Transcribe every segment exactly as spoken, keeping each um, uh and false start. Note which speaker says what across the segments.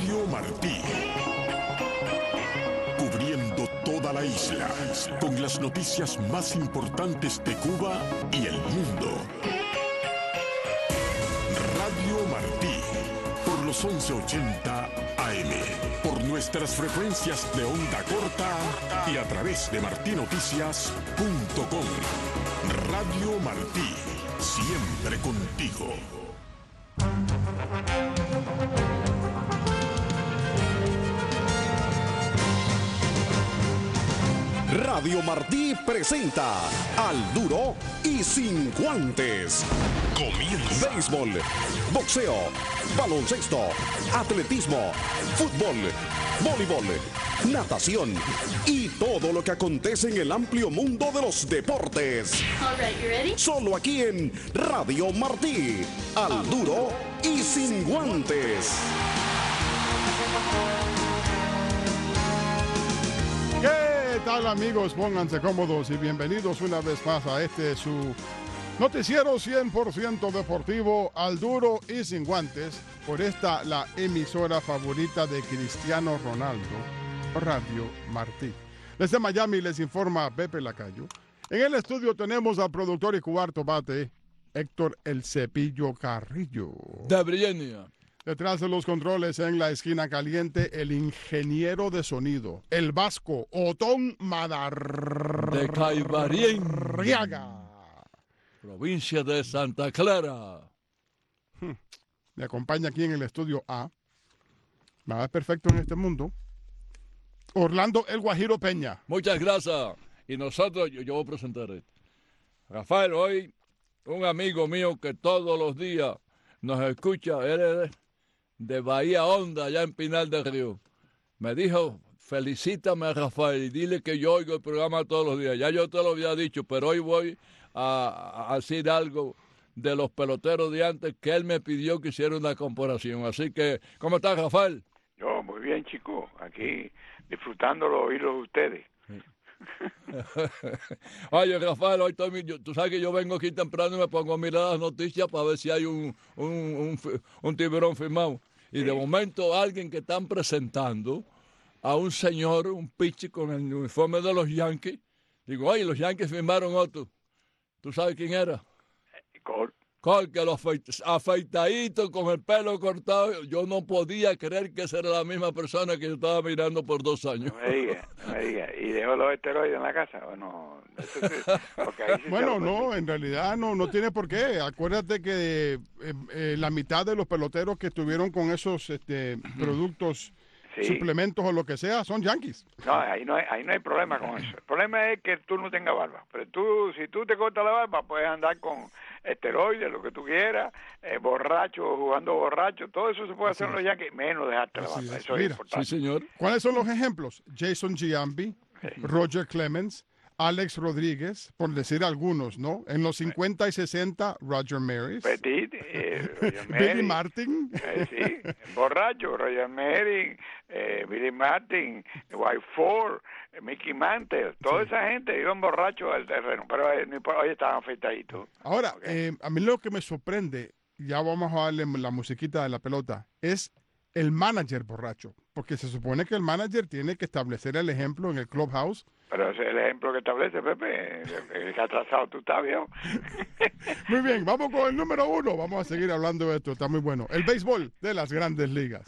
Speaker 1: Radio Martí. Cubriendo toda la isla con las noticias más importantes de Cuba y el mundo. Radio Martí, por los once ochenta A M, por nuestras frecuencias de onda corta y a través de martí noticias punto com. Radio Martí, siempre contigo.
Speaker 2: Radio Martí presenta Al Duro y Sin Guantes. Comienza. Béisbol, boxeo, baloncesto, atletismo, fútbol, voleibol, natación y todo lo que acontece en el amplio mundo de los deportes.
Speaker 3: All right, you ready?
Speaker 2: Solo aquí en Radio Martí. Al Duro y Sin Guantes.
Speaker 4: ¿Qué tal, amigos? Pónganse cómodos y bienvenidos una vez más a este su noticiero cien por ciento deportivo, Al Duro y Sin Guantes, por esta la emisora favorita de Cristiano Ronaldo, Radio Martí. Desde Miami les informa Pepe Lacayo. En el estudio tenemos al productor y cuarto bate, Héctor El Cepillo Carrillo.
Speaker 5: De Virginia.
Speaker 4: Detrás de los controles en la esquina caliente, el ingeniero de sonido, el vasco Otón Madar...
Speaker 5: De Caibarien.
Speaker 4: Riaga.
Speaker 5: Provincia de Santa Clara.
Speaker 4: Hmm. Me acompaña aquí en el estudio A. Nada es perfecto en este mundo. Orlando El Guajiro Peña.
Speaker 5: Muchas gracias. Y nosotros, yo, yo voy a presentar esto. Rafael, hoy, un amigo mío que todos los días nos escucha, él es de Bahía Honda, allá en Pinal del Río. Me dijo, felicítame a Rafael y dile que yo oigo el programa todos los días. Ya yo te lo había dicho, pero hoy voy a, a decir algo de los peloteros de antes que él me pidió que hiciera una comparación. Así que, ¿cómo estás, Rafael?
Speaker 6: Yo, muy bien, chico. Aquí disfrutando los oídos de ustedes.
Speaker 5: Oye, Rafael, hoy estoy, yo, tú sabes que yo vengo aquí temprano y me pongo a mirar las noticias para ver si hay un, un, un, un tiburón firmado. Y sí. De momento alguien que están presentando a un señor, un pitcher con el uniforme de los Yankees. Digo, oye, los Yankees firmaron otro. ¿Tú sabes quién era?
Speaker 6: Cole.
Speaker 5: Cole, que lo afeitadito, con el pelo cortado. Yo no podía creer que esa era la misma persona que yo estaba mirando por dos años.
Speaker 6: No me diga, no me diga. ¿Y dejó los esteroides en la casa o no? Sí
Speaker 4: bueno, no, en realidad no, no tiene por qué. Acuérdate que eh, eh, la mitad de los peloteros que estuvieron con esos este, productos, sí, suplementos o lo que sea, son Yankees.
Speaker 6: No, ahí no hay, ahí no hay problema con eso. El problema es que tú no tengas barba. Pero tú, si tú te cortas la barba, puedes andar con esteroides, lo que tú quieras, eh, borracho, jugando borracho, todo eso se puede hacer en los Yankees, menos dejarte la barba.
Speaker 4: Es.
Speaker 6: Eso
Speaker 4: Mira,
Speaker 6: es importante.
Speaker 5: Sí, señor.
Speaker 4: ¿Cuáles son los ejemplos? Jason Giambi, sí, Roger Clemens, Alex Rodríguez, por decir algunos, ¿no? En los cincuenta y sesenta, Roger Maris.
Speaker 6: Petit, eh, Roger
Speaker 4: Billy
Speaker 6: Maris,
Speaker 4: Martin.
Speaker 6: Eh, sí, borracho, Roger Maris, eh, Billy Martin, White Ford, eh, Mickey Mantle, toda sí, esa gente iban borrachos al terreno, pero eh, hoy estaban afeitaditos.
Speaker 4: Ahora,
Speaker 6: Okay.
Speaker 4: eh, a mí lo que me sorprende, ya vamos a darle la musiquita de la pelota, es el manager borracho, porque se supone que el manager tiene que establecer el ejemplo en el clubhouse.
Speaker 6: Pero ese es el ejemplo que establece, Pepe, el que atrasado tú estás, viejo.
Speaker 4: Muy bien, vamos con el número uno, vamos a seguir hablando de esto, está muy bueno. El béisbol de las grandes ligas.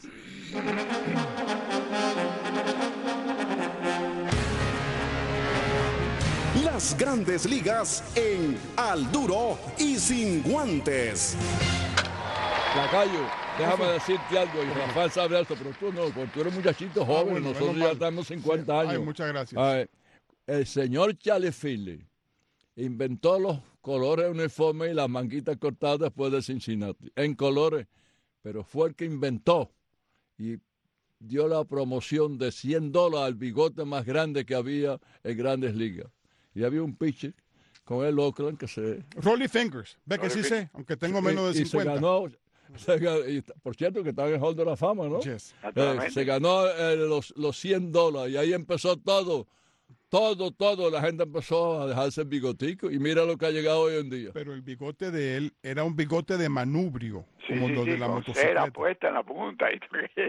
Speaker 2: Las grandes ligas en Al Duro y Sin Guantes.
Speaker 5: Lacayo, déjame decirte algo, y Rafael sabe esto, pero tú no, porque tú eres muchachito joven,
Speaker 4: ah, bueno,
Speaker 5: nosotros ya tenemos cincuenta
Speaker 4: sí,
Speaker 5: años.
Speaker 4: Ay, muchas gracias.
Speaker 5: Ay, el señor Charlie Phillips inventó los colores uniformes y las manguitas cortadas después de Cincinnati, en colores, pero fue el que inventó y dio la promoción de cien dólares al bigote más grande que había en Grandes Ligas. Y había un pitcher con el Oakland que se...
Speaker 4: Rolly Fingers, ve que sí sé, aunque tengo menos de
Speaker 5: y,
Speaker 4: cincuenta.
Speaker 5: Y se ganó, se ganó y, por cierto que está en el Hall de la Fama, ¿no?
Speaker 4: Yes.
Speaker 5: Eh, se ganó eh, los, los cien dólares y ahí empezó todo. todo, todo, la gente empezó a dejarse el bigotico y mira lo que ha llegado hoy en día.
Speaker 4: Pero el bigote de él era un bigote de manubrio,
Speaker 6: Sí,
Speaker 4: como
Speaker 6: sí,
Speaker 4: lo
Speaker 6: sí,
Speaker 4: de la
Speaker 6: con
Speaker 4: motocicleta.
Speaker 6: cera puesta en la punta. Y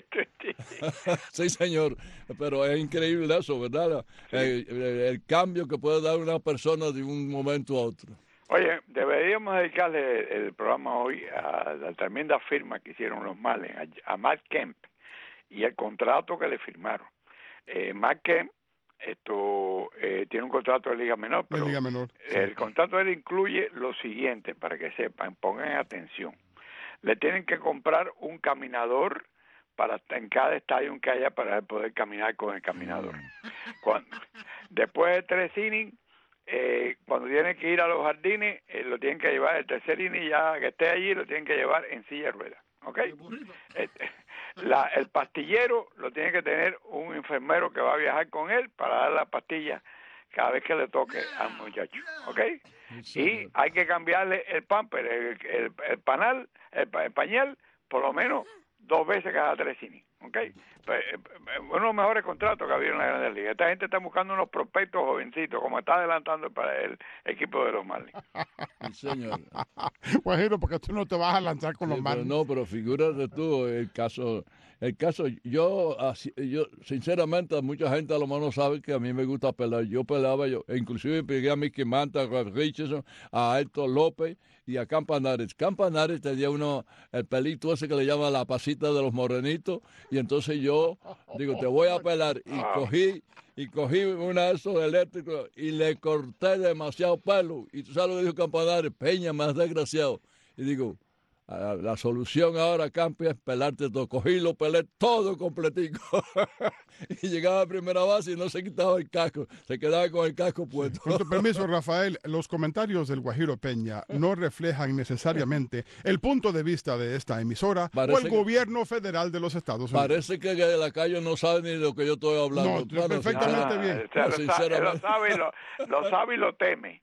Speaker 5: Sí, señor, pero es increíble eso, ¿verdad? Sí. El, el, el cambio que puede dar una persona de un momento a otro.
Speaker 6: Oye, deberíamos dedicarle el programa hoy a la tremenda firma que hicieron los Marlins, a, a Matt Kemp, y el contrato que le firmaron. Eh, Matt Kemp esto, eh, tiene un contrato de Liga Menor, pero
Speaker 4: de Liga Menor, sí.
Speaker 6: El contrato de él incluye lo siguiente, para que sepan, pongan atención. Le tienen que comprar un caminador para en cada estadio que haya para poder caminar con el caminador. Cuando, después de tres innings, Eh, cuando tienen que ir a los jardines, eh, lo tienen que llevar, el tercer inning ya que esté allí, lo tienen que llevar en silla de ruedas, ¿ok? Este, la, el pastillero lo tiene que tener un enfermero que va a viajar con él para dar la pastilla cada vez que le toque al muchacho, ¿ok? Y hay que cambiarle el pamper, el, el, el panal, el, el pañal, por lo menos dos veces cada tres innings, ¿ok? Pues, uno de los mejores contratos que ha habido en la Grandes Ligas. Esta gente está buscando unos prospectos jovencitos, como está adelantando para el equipo de los Marlins.
Speaker 5: Sí, señor.
Speaker 4: Guajiro, porque tú no te vas a lanzar con
Speaker 5: sí,
Speaker 4: los Marlins.
Speaker 5: No, pero figúrate tú, el caso, el caso, yo, yo, sinceramente, mucha gente a lo mejor no sabe que a mí me gusta pelar. Yo pelaba, yo, inclusive pegué a Mickey Manta, a Ralph Richardson, a Héctor López y a Campanares. Campanares tenía uno, el pelito ese que le llaman la pasita de los morenitos, y entonces yo digo, te voy a pelar, y cogí, y cogí una de esos eléctricos y le corté demasiado pelo, y tú sabes lo que dijo Campanares, Peña, más desgraciado, y digo, la solución ahora, Campi, es pelarte todo. Cogí, lo pelé todo completico. Y llegaba a primera base y no se quitaba el casco. Se quedaba con el casco puesto.
Speaker 4: Con tu permiso, Rafael, los comentarios del Guajiro Peña no reflejan necesariamente el punto de vista de esta emisora Parece o el que, gobierno federal de los Estados Unidos.
Speaker 5: Parece que la calle no sabe ni de lo que yo estoy hablando.
Speaker 4: No, bueno, perfectamente
Speaker 6: ah,
Speaker 4: bien.
Speaker 6: No, lo, sabe, lo, sabe y lo, lo sabe y lo teme.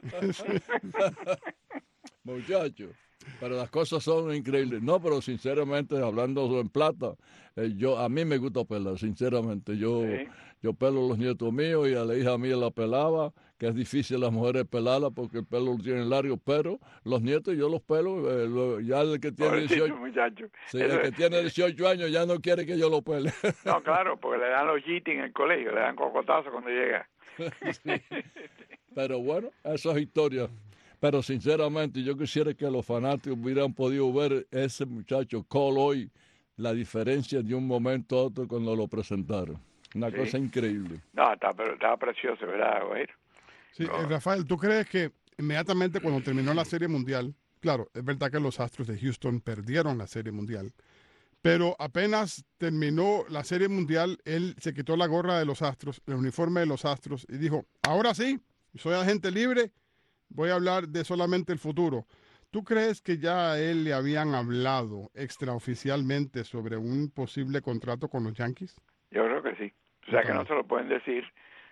Speaker 5: Muchacho. Pero las cosas son increíbles. No, pero sinceramente, hablando en plata, eh, yo a mí me gusta pelar, sinceramente. Yo sí. yo pelo los nietos míos y a la hija mía la pelaba, que es difícil las mujeres pelarla porque el pelo lo tienen largo, pero los nietos yo los pelo. Eh, lo, ya el que tiene dieciocho, sí, el que tiene dieciocho años ya no quiere que yo lo pele.
Speaker 6: No, claro, porque le dan los jitis en el colegio, le dan cocotazos cuando llega.
Speaker 5: Sí. Pero bueno, eso es historia. Pero sinceramente yo quisiera que los fanáticos hubieran podido ver ese muchacho Cole hoy, la diferencia de un momento a otro cuando lo presentaron. Una sí. cosa increíble.
Speaker 6: No, está, pero estaba precioso, ¿verdad, Guajiro?
Speaker 4: Sí,
Speaker 6: no.
Speaker 4: eh, Rafael, ¿tú crees que inmediatamente cuando terminó la Serie Mundial, claro, es verdad que los Astros de Houston perdieron la Serie Mundial, pero apenas terminó la Serie Mundial, él se quitó la gorra de los Astros, el uniforme de los Astros y dijo, ahora sí, soy agente libre, voy a hablar de solamente el futuro. ¿Tú crees que ya a él le habían hablado extraoficialmente sobre un posible contrato con los Yankees?
Speaker 6: Yo creo que sí. O sea, que no se lo pueden decir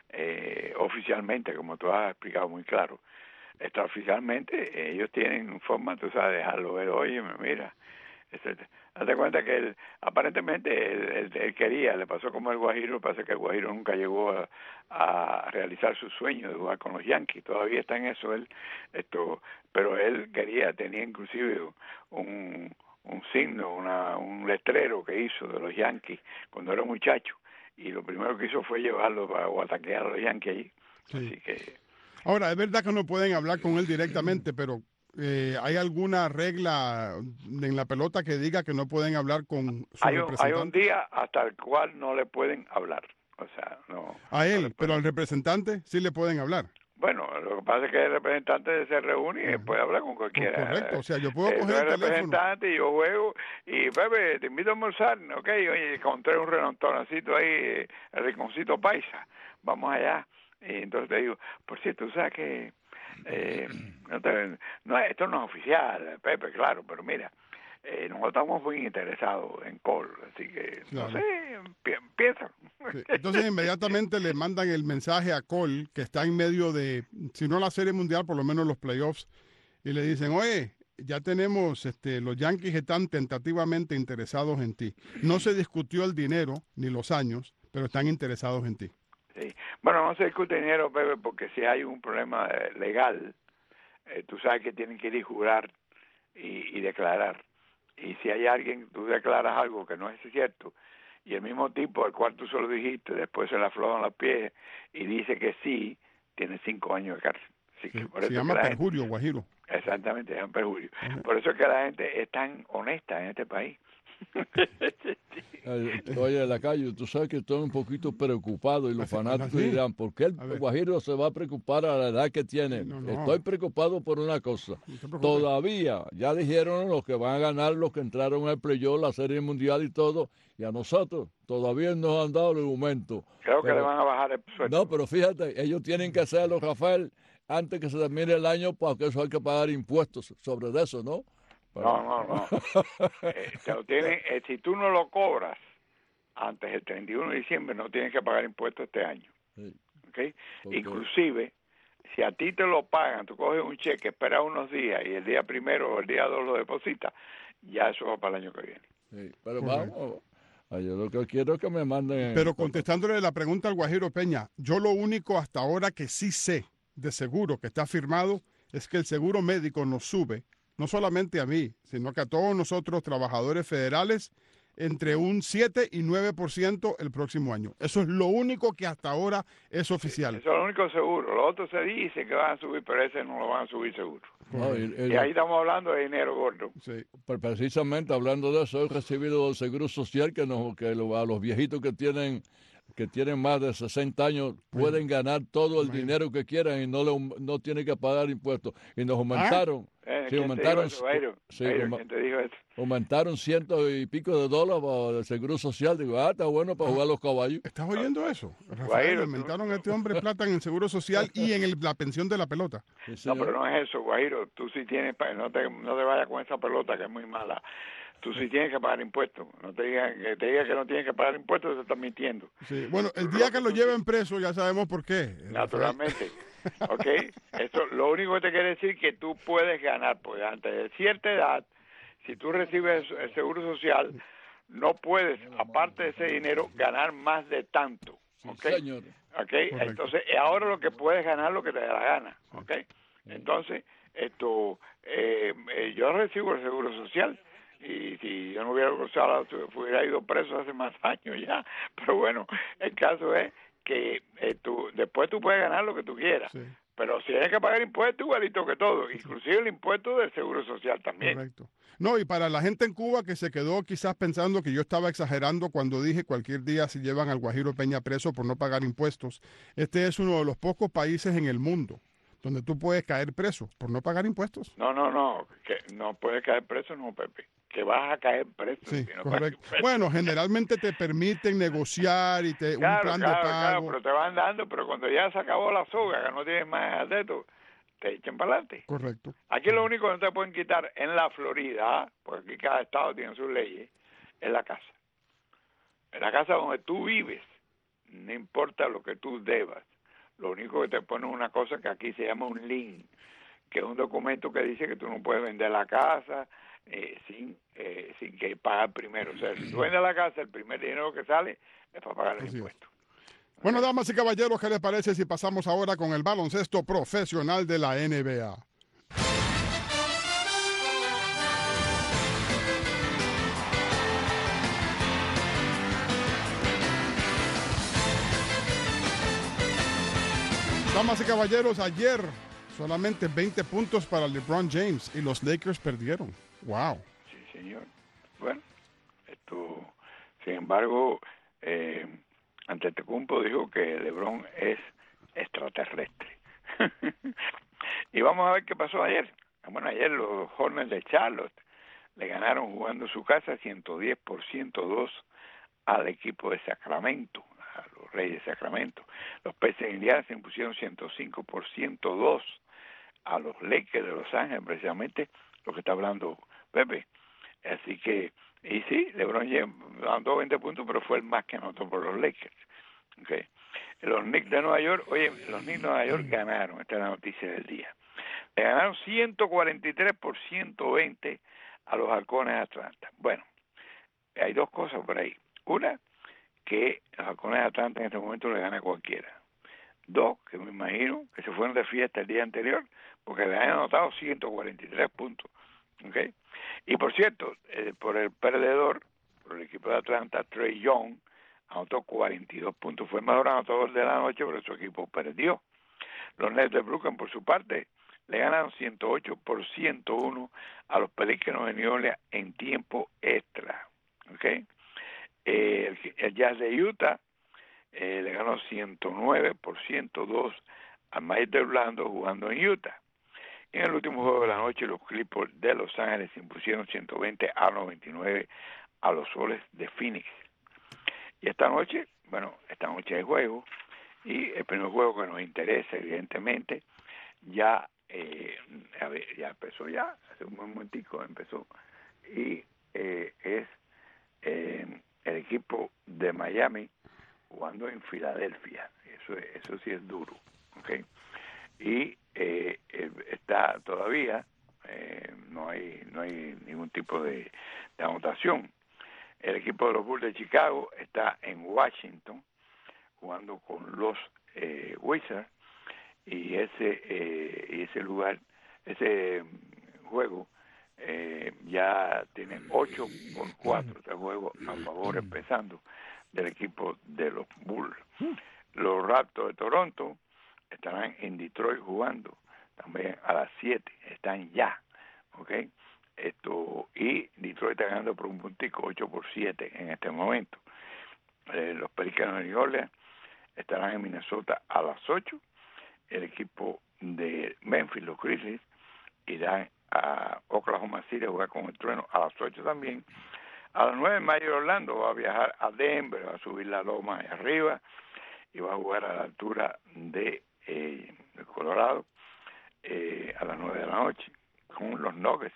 Speaker 6: eh, oficialmente, como tú has explicado muy claro. Extraoficialmente, eh, ellos tienen forma, tú sabes, de dejarlo ver, oye, mira, etcétera. Hazte cuenta que él, aparentemente él, él, él quería, le pasó como el Guajiro, pasa que el Guajiro nunca llegó a, a realizar su sueño de jugar con los Yankees, todavía está en eso él, esto, pero él quería, tenía inclusive un, un signo, una, un letrero que hizo de los Yankees cuando era muchacho, y lo primero que hizo fue llevarlo para ataquear a los Yankees allí. Sí. Así que...
Speaker 4: Ahora, es verdad que no pueden hablar con él directamente, pero Eh, ¿hay alguna regla en la pelota que diga que no pueden hablar con su
Speaker 6: hay un,
Speaker 4: representante?
Speaker 6: Hay un día hasta el cual no le pueden hablar. O sea, no.
Speaker 4: A él,
Speaker 6: no
Speaker 4: pero al representante sí le pueden hablar.
Speaker 6: Bueno, lo que pasa es que el representante se reúne y uh-huh. puede hablar con cualquiera.
Speaker 4: Pues correcto, o sea, yo puedo
Speaker 6: eh,
Speaker 4: coger el teléfono.
Speaker 6: representante y yo juego y, Pepe, te invito a almorzar, ok, oye, encontré un restauráncito ahí, el Rinconcito Paisa, vamos allá. Y entonces te digo, por cierto, tú sabes que Eh, no te, no, esto no es oficial, Pepe, claro, pero mira, eh, nosotros estamos muy interesados en Cole, así que, claro. no sé, pi piensa.
Speaker 4: Sí. Entonces inmediatamente le mandan el mensaje a Cole, que está en medio de, si no la Serie Mundial, por lo menos los playoffs, y le dicen, oye, ya tenemos, este, los Yankees están tentativamente interesados en ti. No se discutió el dinero ni los años, pero están interesados en ti.
Speaker 6: Sí. Bueno, no se discute dinero, Pepe, porque si hay un problema eh, legal, eh, tú sabes que tienen que ir y jurar y, y declarar. Y si hay alguien, tú declaras algo que no es cierto, y el mismo tipo al cual tú se lo dijiste, después se le aflojan los pies y dice que sí, tiene cinco años de cárcel. Así que
Speaker 4: Sí,
Speaker 6: por
Speaker 4: se
Speaker 6: eso
Speaker 4: llama
Speaker 6: que la
Speaker 4: perjurio,
Speaker 6: gente,
Speaker 4: Guajiro.
Speaker 6: exactamente, es un perjurio.
Speaker 4: Ajá.
Speaker 6: Por eso es que la gente es tan honesta en este país.
Speaker 5: Eh, Oye, la calle, tú sabes que estoy un poquito preocupado y los
Speaker 4: Así-
Speaker 5: fanáticos
Speaker 4: así.
Speaker 5: dirán, ¿por qué el
Speaker 4: A ver.
Speaker 5: Guajiro se va a preocupar a la edad que tiene?
Speaker 4: No, no.
Speaker 5: Estoy preocupado por una cosa.
Speaker 4: No te preocupes.
Speaker 5: Todavía, ya dijeron los que van a ganar, los que entraron al playoff, la Serie Mundial y todo, y a nosotros todavía no nos han dado el argumento.
Speaker 6: Creo que
Speaker 5: Pero-
Speaker 6: le van a bajar el sueldo.
Speaker 5: No, pero fíjate, ellos tienen que hacerlo, Rafael, antes que se termine el año, porque eso hay que pagar impuestos sobre eso, ¿no? Pero-
Speaker 6: No, no, no. Eh, te lo tienen, eh, si tú no lo cobras antes del treinta y uno de diciembre, no tienes que pagar impuestos este año.
Speaker 5: Sí,
Speaker 6: ¿Okay?
Speaker 5: porque-
Speaker 6: Inclusive, si a ti te lo pagan, tú coges un cheque, esperas unos días y el día primero o el día dos lo depositas, ya eso va para el año que viene.
Speaker 5: sí, pero
Speaker 4: Correcto.
Speaker 5: vamos, ay, yo lo que quiero es que me manden...
Speaker 4: Pero contestándole la pregunta al Guajiro Peña, yo lo único hasta ahora que sí sé de seguro que está firmado es que el seguro médico nos sube, no solamente a mí, sino que a todos nosotros trabajadores federales, entre un siete y nueve por ciento el próximo año. Eso es lo único que hasta ahora es oficial.
Speaker 6: Eso es lo único seguro. Lo otro se dice que van a subir, pero ese no lo van a subir seguro.
Speaker 5: No, y- y-
Speaker 6: Y ahí estamos hablando de dinero gordo.
Speaker 4: Sí.
Speaker 5: Pues precisamente hablando de eso, he recibido del Seguro Social que, nos, que lo- a los viejitos que tienen que tienen más de sesenta años pueden ganar todo el
Speaker 4: Imagínate.
Speaker 5: dinero que quieran y no le, no tienen que pagar impuestos. Y nos aumentaron,
Speaker 6: Eh,
Speaker 5: sí,
Speaker 6: ¿quién te
Speaker 5: aumentaron,
Speaker 6: dijo eso, Jairo?
Speaker 5: sí,
Speaker 6: Jairo,
Speaker 5: auma-
Speaker 6: ¿quién te dijo eso?
Speaker 5: aumentaron ciento y pico de dólares para el Seguro Social. Digo, ah, está bueno para jugar los caballos.
Speaker 4: ¿Estás oyendo eso? Rafael,
Speaker 6: Guajiro,
Speaker 4: le
Speaker 6: tú-
Speaker 4: aumentaron a este hombre plata en el seguro social y en el- la pensión de la pelota.
Speaker 5: Sí,
Speaker 6: No,
Speaker 5: señor.
Speaker 6: pero no es eso, Guajiro. Tú sí tienes, pa- no te, no te vayas con esa pelota que es muy mala. Tú sí tienes que pagar impuestos. No te digan que te diga que no tienes que pagar impuestos, te están mintiendo.
Speaker 4: Sí. Bueno, el día que lo lleven preso ya sabemos por qué. Rafael.
Speaker 6: Naturalmente. ¿Ok? Eso, lo único que te quiere decir que tú puedes ganar, pues antes de cierta edad, si tú recibes el seguro social, no puedes, aparte de ese dinero, ganar más de tanto.
Speaker 5: Sí,
Speaker 6: ¿Ok?
Speaker 5: señor.
Speaker 6: ¿Ok? Entonces, eh, ahora lo que puedes ganar lo que te dé la gana. ¿Ok? Entonces, esto, eh, eh, yo recibo el seguro social. Y si yo no hubiera cruzado, hubiera ido preso hace más años ya. Pero bueno, el caso es que eh, tú, después tú puedes ganar lo que tú quieras.
Speaker 4: Sí.
Speaker 6: Pero si tienes que pagar impuestos, igualito que todo. Inclusive el impuesto del seguro social también.
Speaker 4: Correcto. No, y para la gente en Cuba que se quedó quizás pensando que yo estaba exagerando cuando dije cualquier día si llevan al Guajiro Peña preso por no pagar impuestos, este es uno de los pocos países en el mundo donde tú puedes caer preso por no pagar impuestos.
Speaker 6: No, no, no. Que no puedes caer preso, no, Pepe. Que vas a caer preso.
Speaker 4: Sí,
Speaker 6: si no pagas
Speaker 4: correcto.
Speaker 6: impuestos.
Speaker 4: Bueno, generalmente te permiten negociar y te un
Speaker 6: Claro,
Speaker 4: plan
Speaker 6: claro,
Speaker 4: de
Speaker 6: claro,
Speaker 4: pago.
Speaker 6: pero te van dando, pero cuando ya se acabó la soga, que no tienes más de esto, te echan para adelante.
Speaker 4: Correcto.
Speaker 6: Aquí lo único que no te pueden quitar en la Florida, ¿ah? Porque aquí cada estado tiene sus leyes, es la casa. En la casa donde tú vives, no importa lo que tú debas, lo único que te ponen una cosa que aquí se llama un lien, que es un documento que dice que tú no puedes vender la casa eh, sin eh, sin que pagar primero. O sea, si tú vendes la casa, el primer dinero que sale es para pagar el
Speaker 4: Así es.
Speaker 6: impuesto.
Speaker 4: Bueno, damas y caballeros, ¿qué les parece si pasamos ahora con el baloncesto profesional de la N B A? Damas y caballeros, ayer solamente veinte puntos para LeBron James y los Lakers perdieron. Wow.
Speaker 6: Sí, señor. Bueno, esto, sin embargo, eh, Antetokounmpo dijo que LeBron es extraterrestre. Y vamos a ver qué pasó ayer. Bueno, ayer los Hornets de Charlotte le ganaron jugando su casa ciento diez por ciento dos al equipo de Sacramento, a los Reyes de Sacramento. Los Pacers de Indiana se impusieron ciento cinco por ciento dos a los Lakers de Los Ángeles, precisamente lo que está hablando Pepe. Así que, y sí, LeBron James anotó veinte puntos, pero fue el más que anotó por los Lakers. Okay. Los Knicks de Nueva York, oye, los Knicks de Nueva York ganaron, esta es la noticia del día. Le ganaron ciento cuarenta y tres por ciento veinte a los Halcones de Atlanta. Bueno, hay dos cosas por ahí. Una, que los Halcones de Atlanta en este momento le gana a cualquiera. dos que me imagino que se fueron de fiesta el día anterior porque le han anotado ciento cuarenta y tres puntos. ¿Okay? Y por cierto, eh, por el perdedor, por el equipo de Atlanta, Trae Young anotó cuarenta y dos puntos, fue el mejor anotador de la noche, pero su equipo perdió. Los Nets de Brooklyn, por su parte, le ganaron ciento ocho por ciento uno a los Pelicans de New Orleans en tiempo extra. ¿Okay? Eh, el, el Jazz de Utah eh, le ganó ciento nueve por ciento dos a Mike de Orlando jugando en Utah. En el último juego de la noche, los Clippers de Los Ángeles impusieron ciento veinte a noventa y nueve a los Soles de Phoenix. Y esta noche, bueno, esta noche hay juego, y el primer juego que nos interesa, evidentemente, ya eh, a ver, ya empezó ya, hace un momentico empezó, y eh, es eh, el equipo de Miami jugando en Filadelfia. Eso, eso sí es duro, ¿ok? Y eh, está todavía, eh, no hay no hay ningún tipo de, de anotación. El equipo de los Bulls de Chicago está en Washington jugando con los eh, Wizards, y ese eh, ese lugar, ese juego eh, ya tiene ocho por cuatro, este juego a favor empezando del equipo de los Bulls. Los Raptors de Toronto estarán en Detroit jugando también a las siete, están ya, ¿ok? Esto, y Detroit está ganando por un puntico, ocho por siete en este momento. Eh, los Pelicans de New Orleans estarán en Minnesota a las ocho, el equipo de Memphis, los Grizzlies, irán a Oklahoma City a jugar con el Trueno a las ocho también. A las nueve, Mayor Orlando va a viajar a Denver, va a subir la loma de arriba y va a jugar a la altura de, eh, de Colorado eh, a las nueve de la noche con los Nuggets.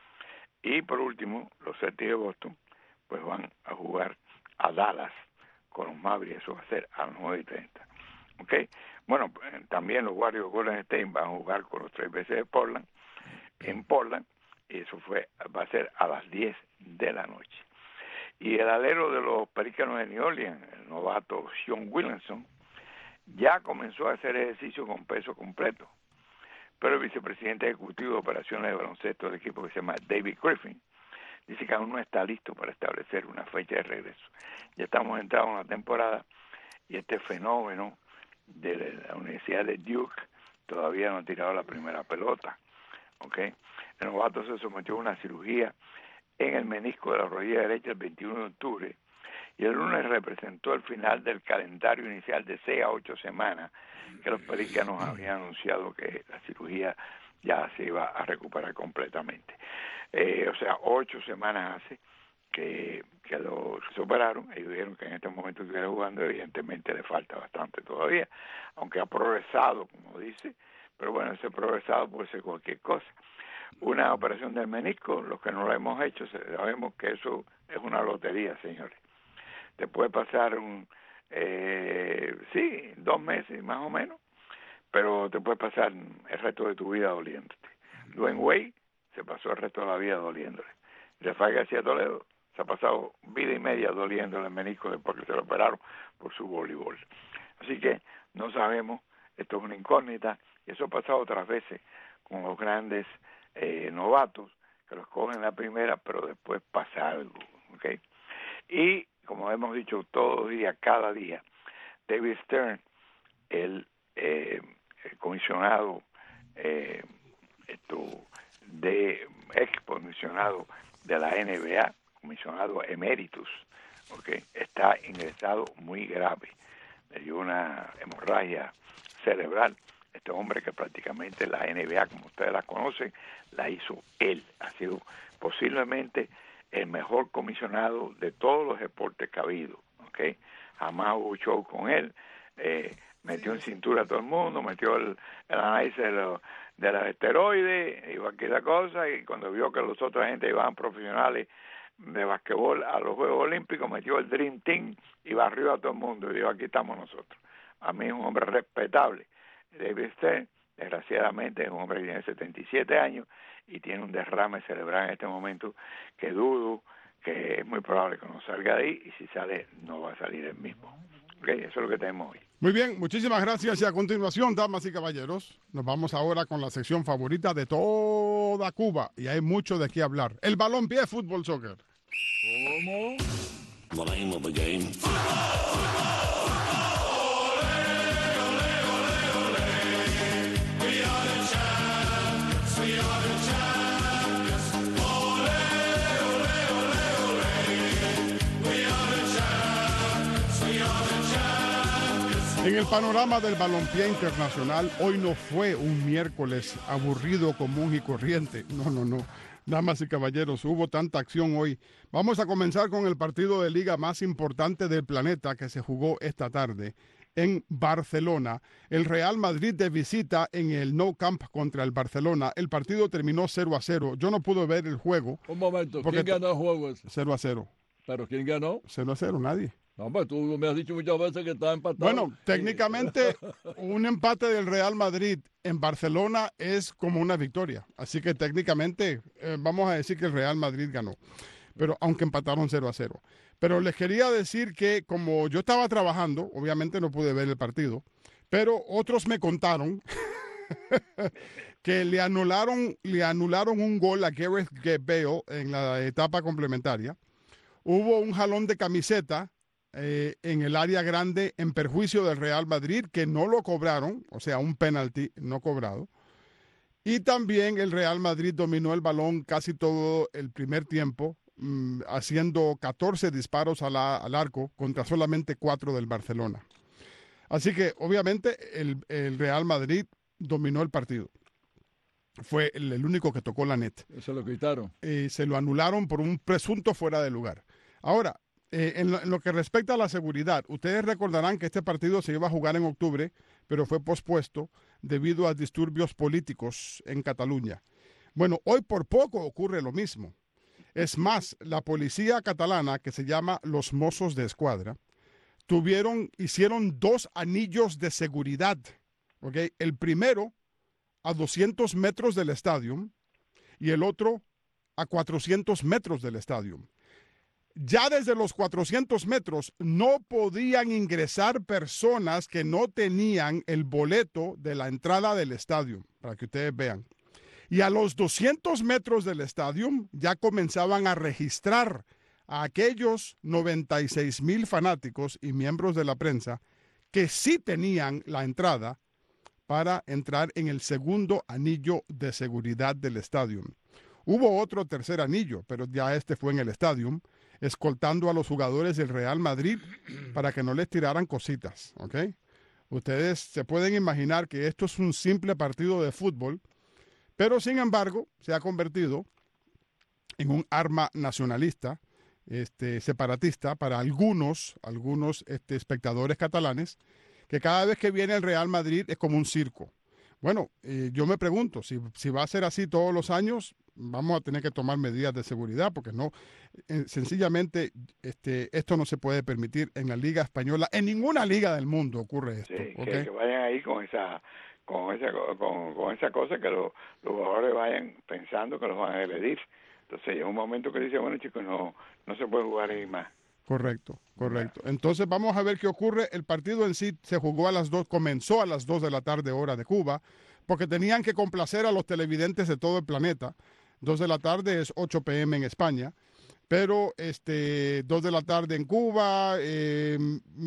Speaker 6: Y por último, los Celtics de Boston pues van a jugar a Dallas con los Mavericks, eso va a ser a las nueve y treinta. ¿Okay? Bueno, también los Warriors Golden State van a jugar con los tres veces de Portland en Portland, y eso fue va a ser a las diez de la noche. Y el alero de los Pelicans de New Orleans, el novato Zion Williamson, ya comenzó a hacer ejercicio con peso completo, pero el vicepresidente ejecutivo de operaciones de baloncesto del equipo, que se llama David Griffin, dice que aún no está listo para establecer una fecha de regreso. Ya estamos entrados en la temporada y este fenómeno de la Universidad de Duke todavía no ha tirado la primera pelota. ¿Okay? El novato se sometió a una cirugía en el menisco de la rodilla derecha el veintiuno de octubre, y el lunes representó el final del calendario inicial de seis a ocho semanas que los Pelícanos habían anunciado que la cirugía ya se iba a recuperar completamente. Eh, o sea, ocho semanas hace que, que lo se operaron. Ellos dijeron que en este momento estuviera jugando, evidentemente le falta bastante todavía, aunque ha progresado, como dice, pero bueno, ese progresado puede ser cualquier cosa. Una operación del menisco, los que no lo hemos hecho, sabemos que eso es una lotería, señores. Te puede pasar un, eh, sí, dos meses más o menos, pero te puede pasar el resto de tu vida doliéndote. Dwayne Wade se pasó el resto de la vida doliéndole. Rafael García Toledo se ha pasado vida y media doliéndole el menisco después que se lo operaron por su voleibol. Así que no sabemos, esto es una incógnita, y eso ha pasado otras veces con los grandes eh, novatos, que los cogen la primera, pero después pasa algo, ¿ok? Y, como hemos dicho todos los días, cada día, David Stern, el, eh, el comisionado eh, esto, de ex comisionado de la N B A, comisionado emeritus, ¿okay? Está ingresado muy grave, le dio una hemorragia cerebral. Este hombre que prácticamente la N B A, como ustedes la conocen, la hizo él. Ha sido posiblemente el mejor comisionado de todos los deportes que ha habido, ¿okay? Jamás hubo show con él. Eh, metió en cintura a todo el mundo, metió el, el análisis de los, de los esteroides, y cualquier cosa, y cuando vio que los otros gente iban profesionales de basquetbol a los Juegos Olímpicos, metió el Dream Team y barrió a todo el mundo, y dijo, aquí estamos nosotros. A mí es un hombre respetable. David Stern, desgraciadamente, es un hombre que tiene setenta y siete años y tiene un derrame cerebral en este momento que dudo que es muy probable que no salga de ahí, y si sale no va a salir el mismo. Ok, eso es lo que tenemos hoy.
Speaker 4: Muy bien, muchísimas gracias. Y a continuación, damas y caballeros, nos vamos ahora con la sección favorita de toda Cuba. Y hay mucho de qué hablar. El balompié, fútbol, soccer.
Speaker 5: ¿Cómo?
Speaker 3: The name of the game.
Speaker 4: En el panorama del balompié internacional, hoy no fue un miércoles aburrido, común y corriente. No, no, no. Damas y caballeros, hubo tanta acción hoy. Vamos a comenzar con el partido de liga más importante del planeta que se jugó esta tarde en Barcelona. El Real Madrid de visita en el Nou Camp contra el Barcelona. El partido terminó cero a cero. Yo no pude ver el juego.
Speaker 5: Un momento,
Speaker 4: Porque
Speaker 5: ¿quién ganó el juego ese?
Speaker 4: cero a cero.
Speaker 5: ¿Pero quién ganó?
Speaker 4: cero a cero, nadie.
Speaker 5: No, pues tú me has dicho muchas veces que estaba empatado.
Speaker 4: Bueno, técnicamente un empate del Real Madrid en Barcelona es como una victoria. Así que técnicamente eh, vamos a decir que el Real Madrid ganó. Pero aunque empataron cero a cero. Pero les quería decir que como yo estaba trabajando, obviamente no pude ver el partido, pero otros me contaron que le anularon, le anularon un gol a Gareth Bale en la etapa complementaria. Hubo un jalón de camiseta Eh, en el área grande en perjuicio del Real Madrid, que no lo cobraron, o sea, un penalti no cobrado. Y también el Real Madrid dominó el balón casi todo el primer tiempo, mmm, haciendo catorce disparos a la, al arco contra solamente cuatro del Barcelona. Así que, obviamente, el, el Real Madrid dominó el partido. Fue el, el único que tocó la net.
Speaker 5: Se lo quitaron.
Speaker 4: Y se lo anularon por un presunto fuera de lugar. Ahora, Eh, en, lo, en lo que respecta a la seguridad, ustedes recordarán que este partido se iba a jugar en octubre, pero fue pospuesto debido a disturbios políticos en Cataluña. Bueno, hoy por poco ocurre lo mismo. Es más, la policía catalana, que se llama los Mossos de Escuadra, tuvieron, hicieron dos anillos de seguridad. ¿Okay? El primero a doscientos metros del estadio y el otro a cuatrocientos metros del estadio. Ya desde los cuatrocientos metros no podían ingresar personas que no tenían el boleto de la entrada del estadio, para que ustedes vean. Y a los doscientos metros del estadio ya comenzaban a registrar a aquellos noventa y seis mil fanáticos y miembros de la prensa que sí tenían la entrada para entrar en el segundo anillo de seguridad del estadio. Hubo otro tercer anillo, pero ya este fue en el estadio, escoltando a los jugadores del Real Madrid para que no les tiraran cositas, ¿ok? Ustedes se pueden imaginar que esto es un simple partido de fútbol, pero sin embargo se ha convertido en un arma nacionalista, este, separatista para algunos, algunos este, espectadores catalanes, que cada vez que viene el Real Madrid es como un circo. Bueno, eh, yo me pregunto, si, si va a ser así todos los años, vamos a tener que tomar medidas de seguridad, porque no, eh, sencillamente este, esto no se puede permitir en la Liga Española, en ninguna liga del mundo ocurre esto.
Speaker 6: Sí,
Speaker 4: ¿Okay?
Speaker 6: que, que vayan ahí con esa con esa con, con esa cosa, que lo, los jugadores vayan pensando que los van a agredir. Entonces llega un momento que dice, bueno, chicos, no no se puede jugar ahí más.
Speaker 4: Correcto, correcto. Entonces vamos a ver qué ocurre. El partido en sí se jugó a las dos, comenzó a las dos de la tarde hora de Cuba, porque tenían que complacer a los televidentes de todo el planeta. dos de la tarde es ocho pe eme en España, pero este dos de la tarde en Cuba, eh,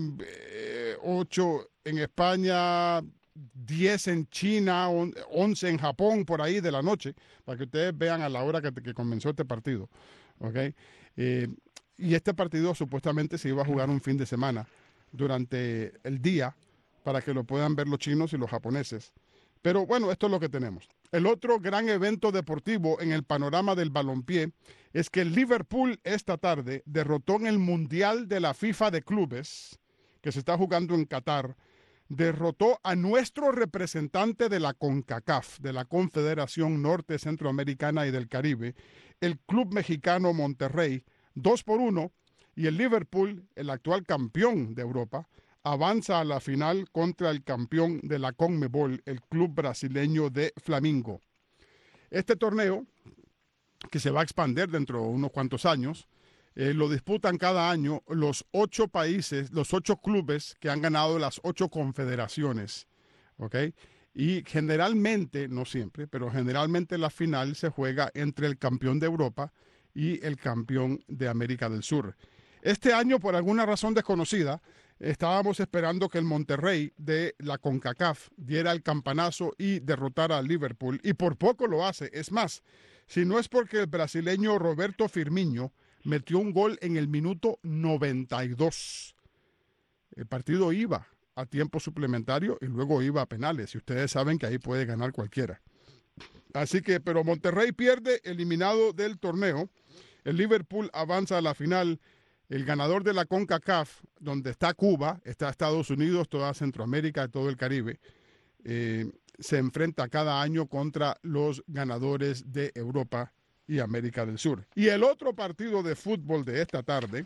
Speaker 4: ocho en España, diez en China, once en Japón, por ahí de la noche, para que ustedes vean a la hora que, que comenzó este partido. ¿Okay? Eh, y este partido supuestamente se iba a jugar un fin de semana durante el día para que lo puedan ver los chinos y los japoneses. Pero bueno, esto es lo que tenemos. El otro gran evento deportivo en el panorama del balompié es que el Liverpool esta tarde derrotó en el Mundial de la FIFA de Clubes, que se está jugando en Qatar, derrotó a nuestro representante de la CONCACAF, de la Confederación Norte Centroamericana y del Caribe, el Club Mexicano Monterrey, dos por uno, y el Liverpool, el actual campeón de Europa, avanza a la final contra el campeón de la CONMEBOL, el club brasileño de Flamengo. Este torneo, que se va a expandir dentro de unos cuantos años, Eh, lo disputan cada año los ocho países, los ocho clubes que han ganado las ocho confederaciones, ¿ok? Y generalmente, no siempre, pero generalmente la final se juega entre el campeón de Europa y el campeón de América del Sur. Este año, por alguna razón desconocida, estábamos esperando que el Monterrey de la CONCACAF diera el campanazo y derrotara al Liverpool, y por poco lo hace. Es más, si no es porque el brasileño Roberto Firmino metió un gol en el minuto noventa y dos. El partido iba a tiempo suplementario y luego iba a penales, y ustedes saben que ahí puede ganar cualquiera. Así que, pero Monterrey pierde, eliminado del torneo. El Liverpool avanza a la final. El ganador de la CONCACAF, donde está Cuba, está Estados Unidos, toda Centroamérica y todo el Caribe, eh, se enfrenta cada año contra los ganadores de Europa y América del Sur. Y el otro partido de fútbol de esta tarde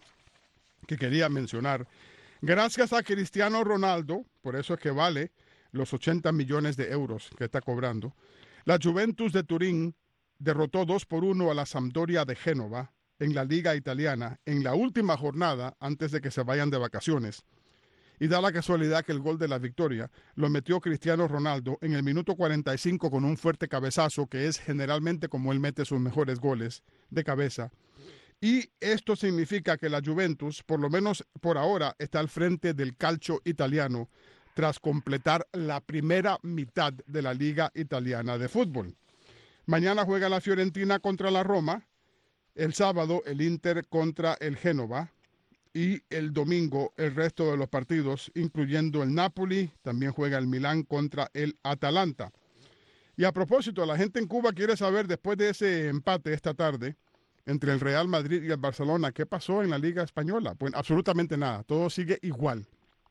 Speaker 4: que quería mencionar, gracias a Cristiano Ronaldo, por eso es que vale los ochenta millones de euros que está cobrando, la Juventus de Turín derrotó dos por uno a la Sampdoria de Génova en la Liga Italiana en la última jornada antes de que se vayan de vacaciones. Y da la casualidad que el gol de la victoria lo metió Cristiano Ronaldo en el minuto cuarenta y cinco con un fuerte cabezazo, que es generalmente como él mete sus mejores goles de cabeza. Y esto significa que la Juventus, por lo menos por ahora, está al frente del calcio italiano tras completar la primera mitad de la Liga Italiana de fútbol. Mañana juega la Fiorentina contra la Roma. El sábado el Inter contra el Génova, y el domingo el resto de los partidos, incluyendo el Napoli. También juega el Milán contra el Atalanta. Y a propósito, la gente en Cuba quiere saber, después de ese empate esta tarde entre el Real Madrid y el Barcelona, ¿qué pasó en la Liga Española? Pues absolutamente nada, todo sigue igual.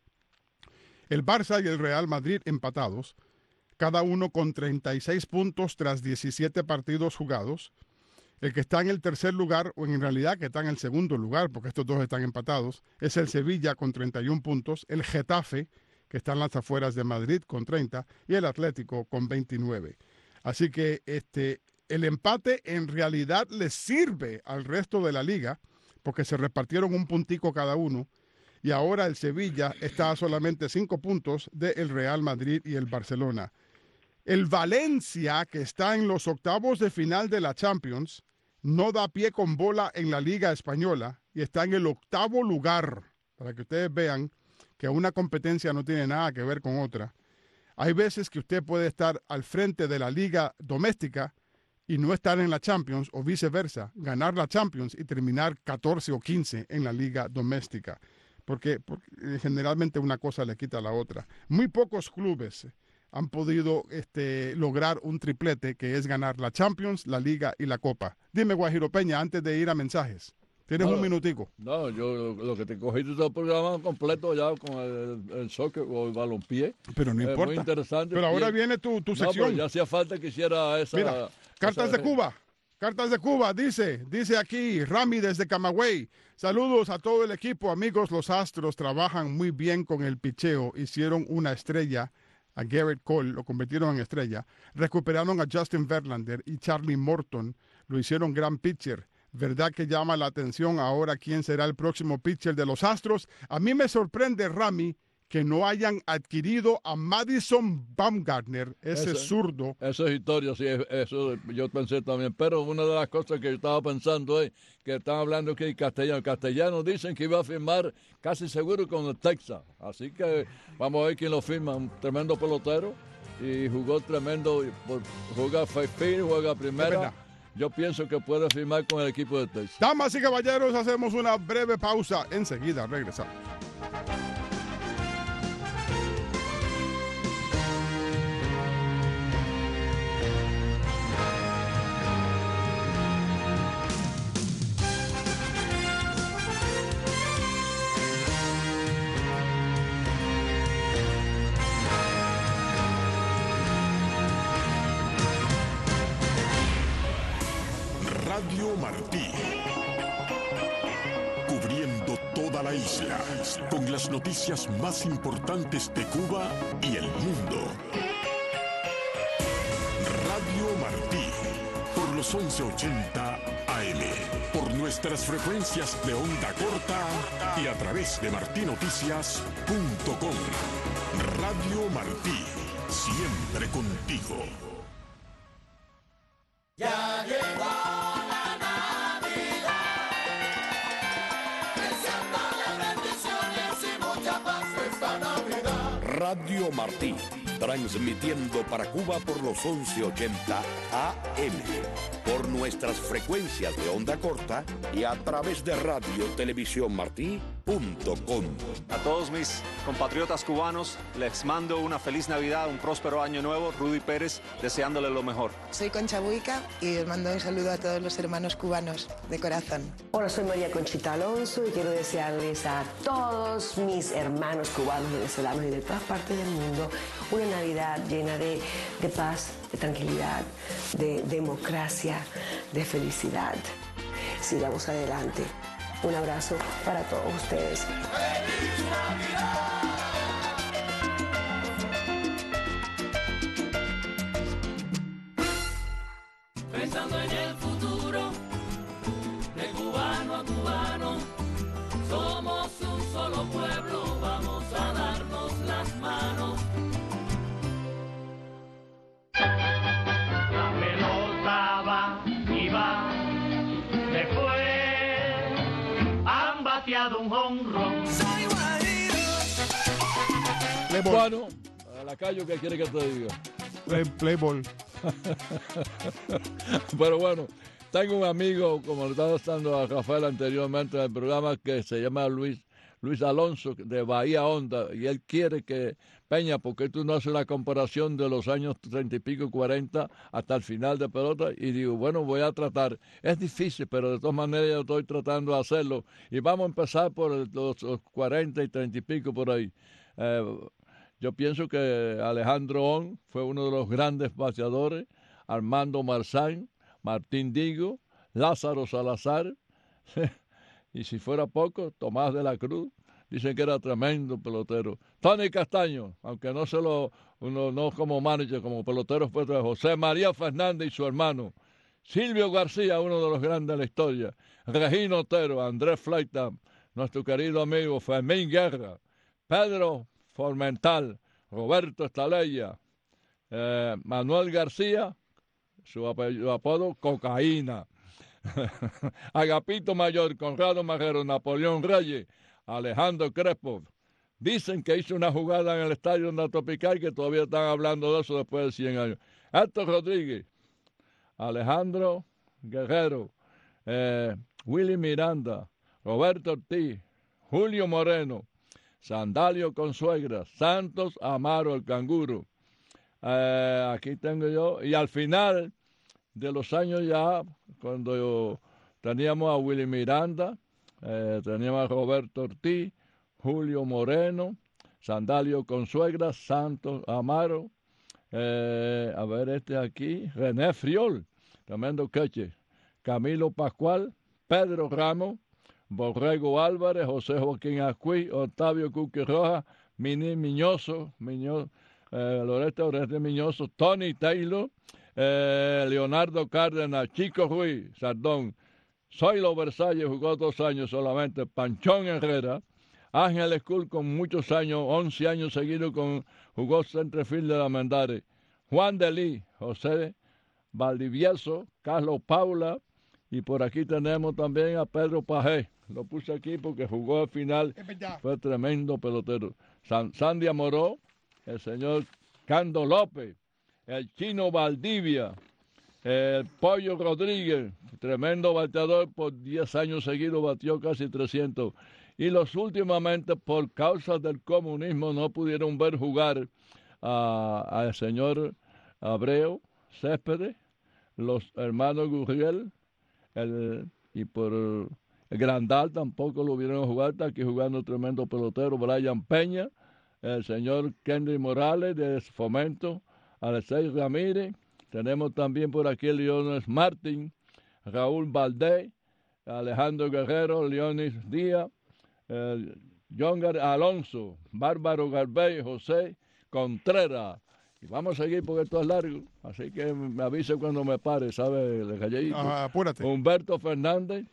Speaker 4: El Barça y el Real Madrid empatados, cada uno con treinta y seis puntos tras diecisiete partidos jugados. El que está en el tercer lugar, o en realidad que está en el segundo lugar, porque estos dos están empatados, es el Sevilla con treinta y un puntos, el Getafe, que está en las afueras de Madrid, con treinta, y el Atlético con veintinueve. Así que este, el empate en realidad le sirve al resto de la liga, porque se repartieron un puntico cada uno, y ahora el Sevilla está a solamente cinco puntos del Real Madrid y el Barcelona. El Valencia, que está en los octavos de final de la Champions, no da pie con bola en la Liga Española y está en el octavo lugar, para que ustedes vean que una competencia no tiene nada que ver con otra. Hay veces que usted puede estar al frente de la Liga doméstica y no estar en la Champions, o viceversa, ganar la Champions y terminar catorce o quince en la Liga doméstica, porque, porque generalmente una cosa le quita a la otra. Muy pocos clubes han podido este, lograr un triplete, que es ganar la Champions, la Liga y la Copa. Dime, Guajiro Peña, antes de ir a mensajes. Tienes no, un minutico.
Speaker 5: No, yo lo, lo que te cogiste es el programa completo ya con el, el soccer o el balompié.
Speaker 4: Pero no
Speaker 5: eh,
Speaker 4: importa.
Speaker 5: Muy interesante.
Speaker 4: Pero ahora viene tu, tu sección.
Speaker 5: No, ya hacía falta que hiciera esa...
Speaker 4: Mira, cartas
Speaker 5: esa,
Speaker 4: de Cuba. Cartas de Cuba, dice, dice aquí Rami desde Camagüey. Saludos a todo el equipo, amigos. Los Astros trabajan muy bien con el picheo. Hicieron una estrella a Garrett Cole, lo convirtieron en estrella. Recuperaron a Justin Verlander y Charlie Morton, lo hicieron gran pitcher. ¿Verdad que llama la atención ahora quién será el próximo pitcher de los Astros? A mí me sorprende, Rami, que no hayan adquirido a Madison Bumgarner, ese eso, zurdo.
Speaker 5: Eso es historia, sí, eso yo pensé también. Pero una de las cosas que yo estaba pensando es que están hablando aquí en castellano. Castellano dicen que iba a firmar casi seguro con el Texas. Así que vamos a ver quién lo firma. Un tremendo pelotero y jugó tremendo. Juega Fefín, juega primera. Yo pienso que puede firmar con el equipo de Texas.
Speaker 4: Damas y caballeros, hacemos una breve pausa. Enseguida regresamos.
Speaker 1: Radio Martí, cubriendo toda la isla con las noticias más importantes de Cuba y el mundo. Radio Martí, por los once ochenta A A M, por nuestras frecuencias de onda corta y a través de martí noticias punto com. Radio Martí, siempre contigo.
Speaker 7: Ya llegó la Navidad, deseándole bendiciones y mucha paz esta Navidad.
Speaker 2: Radio Martí, transmitiendo para Cuba por los once ochenta A M, por nuestras frecuencias de onda corta y a través de radio televisión martí punto com.
Speaker 8: A todos mis compatriotas cubanos les mando una feliz Navidad, un próspero año nuevo. Rudy Pérez, deseándole lo mejor.
Speaker 9: Soy Concha Buica y les mando un saludo a todos los hermanos cubanos de corazón.
Speaker 10: Hola, soy María Conchita Alonso y quiero desearles a todos mis hermanos cubanos, venezolanos y de todas partes del mundo una Navidad llena de, de paz, de tranquilidad, de democracia, de felicidad. Sigamos adelante. Un abrazo para todos ustedes.
Speaker 7: ¡Feliz Navidad! Pensando en el futuro, de cubano a cubano, somos un solo pueblo, vamos a darnos las manos. La pelota va y va, después han bateado un jonrón. Soy guajiro.
Speaker 5: Bueno, a la calle, ¿qué quiere que te diga?
Speaker 4: Play, play ball.
Speaker 5: Pero bueno, tengo un amigo, como le estaba dando a Rafael anteriormente en el programa, que se llama Luis Luis Alonso, de Bahía Honda, y él quiere que, Peña, ¿por qué tú no haces la comparación de los años treinta y pico, cuarenta, hasta el final de pelota? Y digo, bueno, voy a tratar. Es difícil, pero de todas maneras yo estoy tratando de hacerlo. Y vamos a empezar por los, los cuarenta y treinta y pico por ahí. Eh, yo pienso que Alejandro On fue uno de los grandes bateadores, Armando Marzán, Martín Digo, Lázaro Salazar, y si fuera poco, Tomás de la Cruz, dicen que era tremendo pelotero. Tony Castaño, aunque no se lo, uno, no como manager, como pelotero fue José María Fernández y su hermano, Silvio García, uno de los grandes de la historia, Regino Otero, Andrés Fleita, nuestro querido amigo Fermín Guerra, Pedro Formental, Roberto Estalella, eh, Manuel García, su apellido, apodo Cocaína, Agapito Mayor, Conrado Marrero, Napoleón Reyes, Alejandro Crespo. Dicen que hizo una jugada en el estadio de Tropical que todavía están hablando de eso después de cien años. Héctor Rodríguez, Alejandro Guerrero, eh, Willy Miranda, Roberto Ortiz, Julio Moreno, Sandalio Consuegra, Santos Amaro el Canguro. Eh, aquí tengo yo. Y al final de los años ya, cuando yo, teníamos a Willy Miranda, eh, teníamos a Roberto Ortiz, Julio Moreno, Sandalio Consuegra, Santos Amaro, eh, a ver este aquí, René Friol, tremendo queche, Camilo Pascual, Pedro Ramos, Borrego Álvarez, José Joaquín Acuí, Octavio Cuqui Rojas, Mini Miñoso, Miñoso eh, Lorete Oreste Miñoso, Tony Taylor, eh, Leonardo Cárdenas, Chico Ruiz, Sardón, Zoilo Versalles jugó dos años solamente, Panchón Herrera, Ángel Escul con muchos años, once años seguidos con jugó centerfield de la Mendare, Juan Delí, José Valdivieso, Carlos Paula, y por aquí tenemos también a Pedro Pajé. Lo puse aquí porque jugó al final, fue tremendo pelotero. San, Sandy Amoró, el señor Cando López, el Chino Valdivia, el Pollo Rodríguez, tremendo bateador, por diez años seguidos batió casi trescientos. Y los últimamente, por causa del comunismo, no pudieron ver jugar al señor Abreu Céspedes, los hermanos Gurriel, el, y por el Grandal tampoco lo vieron jugar, está aquí jugando tremendo pelotero, Brian Peña, el señor Kenry Morales de Fomento, Alexei Ramírez, tenemos también por aquí Leones Martín, Raúl Valdés, Alejandro Guerrero, Leonis Díaz, eh, John Gar Alonso, Bárbaro Garbey, José Contreras Y vamos a seguir porque esto es largo, así que me avise cuando me pare, ¿sabe? El galleguito.
Speaker 4: Ah, apúrate.
Speaker 5: Humberto Fernández,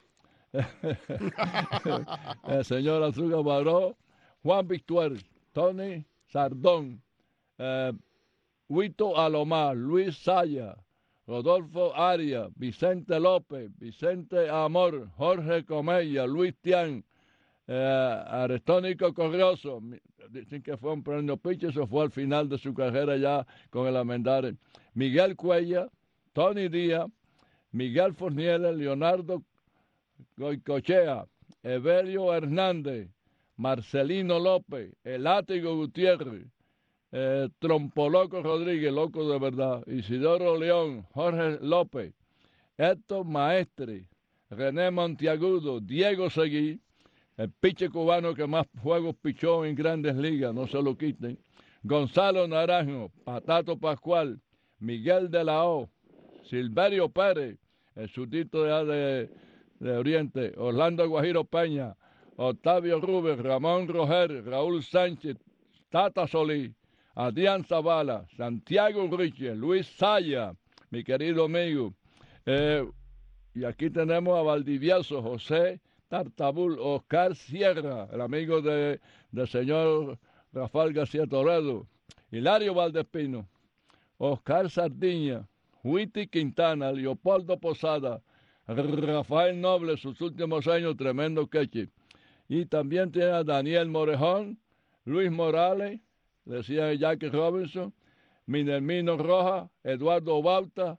Speaker 5: el señor Azúcar Baró, Juan Victuer, Tony Sardón, eh, Huito Alomar, Luis Saya, Rodolfo Arias, Vicente López, Vicente Amor, Jorge Comella, Luis Tian, eh, Aristónico Corrioso, dicen que fue un premio pitcher, eso fue al final de su carrera ya con el Almendares, Miguel Cuella, Tony Díaz, Miguel Fornieles, Leonardo Goicochea, Evelio Hernández, Marcelino López, El Látigo Gutiérrez, eh, Trompoloco Rodríguez, loco de verdad, Isidoro León, Jorge López, Héctor Maestre, René Monteagudo, Diego Seguí, el pitcher cubano que más juegos pichó en Grandes Ligas, no se lo quiten, Gonzalo Naranjo, Patato Pascual, Miguel de la O, Silverio Pérez, el sudito de, de, de Oriente, Orlando Guajiro Peña, Octavio Rubén, Ramón Roger, Raúl Sánchez, Tata Solís, Adrián Zavala, Santiago Riche, Luis Saya, mi querido amigo. Eh, y aquí tenemos a Valdivieso, José Tartabul, Oscar Sierra, el amigo de, del señor Rafael García Toledo, Hilario Valdespino, Oscar Sardiña, Huiti Quintana, Leopoldo Posada, Rafael Noble, sus últimos años, tremendo queche. Y también tiene a Daniel Morejón, Luis Morales, decía Jackie Robinson, Minermino Rojas, Eduardo Bauta,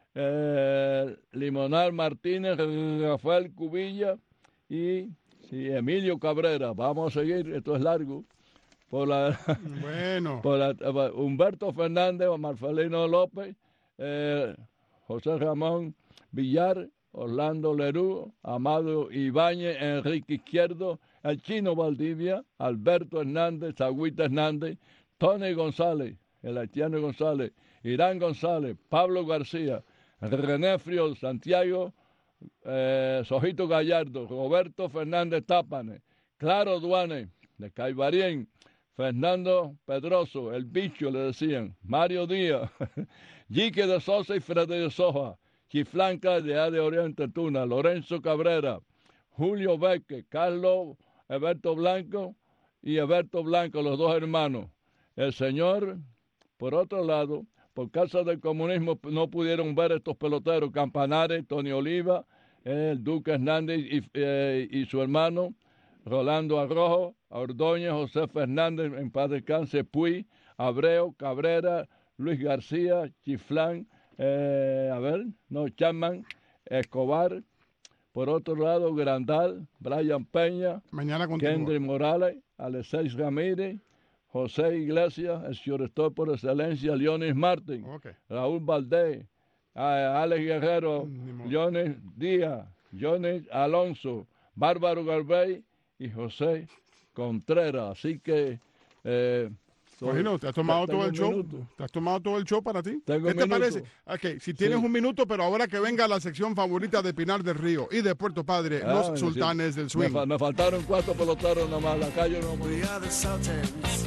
Speaker 5: eh, Limonar Martínez, Rafael Cubilla y sí, Emilio Cabrera. Vamos a seguir, esto es largo. Por la,
Speaker 4: bueno.
Speaker 5: por la, Humberto Fernández, Marcelino López, eh, José Ramón Villar, Orlando Lerú, Amado Ibáñez, Enrique Izquierdo, el Chino Valdivia, Alberto Hernández, Agüita Hernández, Tony González, el haitiano González, Irán González, Pablo García, René Friol, Santiago, eh, Sojito Gallardo, Roberto Fernández Tápane, Claro Duane, de Caibarien, Fernando Pedroso, el bicho le decían, Mario Díaz, Jique de Sosa y Freddy de Soja, Chiflanca de A de Oriente Tuna, Lorenzo Cabrera, Julio Beque, Carlos Eberto Blanco y Eberto Blanco, los dos hermanos. El señor, por otro lado, por causa del comunismo no pudieron ver estos peloteros, Campanares, Tony Oliva, el Duque Hernández y, eh, y su hermano, Rolando Arrojo, Ordóñez, José Fernández, en paz descanse, Puy, Abreu, Cabrera, Luis García, Chiflán, eh, a ver, no, Chapman, Escobar, por otro lado, Grandal, Brian Peña,
Speaker 4: Mañana
Speaker 5: Kendry Morales, Alexei Ramírez, José Iglesias, el shortstop por excelencia, Leonis Martin,
Speaker 4: okay.
Speaker 5: Raúl Valdés, Alex Guerrero, Leonis Díaz, Johnny Alonso, Bárbaro Garbey y José Contreras. Así que... Eh,
Speaker 4: Imagino, ¿te has tomado todo el show? Minuto. ¿Te has tomado todo el show para ti?
Speaker 5: Tengo
Speaker 4: ¿Qué te
Speaker 5: minuto.
Speaker 4: parece? Okay, si tienes sí. un minuto, pero ahora que venga la sección favorita de Pinar del Río y de Puerto Padre, ah, los sultanes sí. del swing.
Speaker 5: Me, me faltaron cuatro peloteros nomás, la calle no me...
Speaker 7: We are the sultans.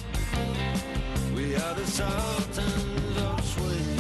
Speaker 7: We are the sultans of swing.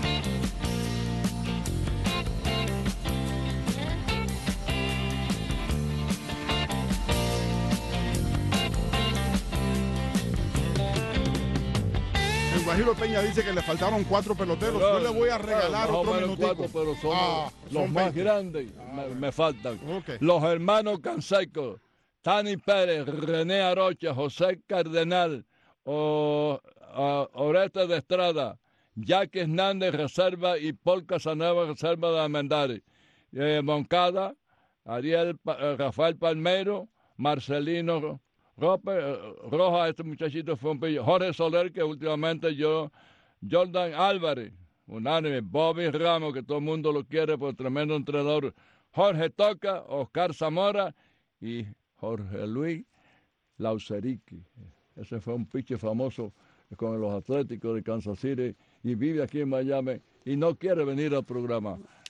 Speaker 4: Guajiro Peña dice que le faltaron cuatro peloteros. Yo le voy a regalar
Speaker 5: claro,
Speaker 4: otro minutico.
Speaker 5: Cuatro, pero son
Speaker 4: ah,
Speaker 5: los
Speaker 4: son
Speaker 5: más
Speaker 4: veinte.
Speaker 5: grandes.
Speaker 4: Ah,
Speaker 5: me,
Speaker 4: bueno.
Speaker 5: me faltan.
Speaker 4: Okay.
Speaker 5: Los hermanos Canseco, Tani Pérez, René Arocha, José Cardenal, o, o, Oreste de Estrada, Jackie Hernández, reserva, y Paul Casanova, reserva de Almendares. Eh, Moncada, Ariel, eh, Rafael Palmero, Marcelino Rope, Roja, este muchachito fue un pillo. Jorge Soler, que últimamente yo, Jordan Álvarez, unánime, Bobby Ramos, que todo el mundo lo quiere por tremendo entrenador, Jorge Toca, Oscar Zamora y Jorge Luis Lauserique. Ese fue un pitcher famoso con los Atléticos de Kansas City y vive aquí en Miami y no quiere venir al programa.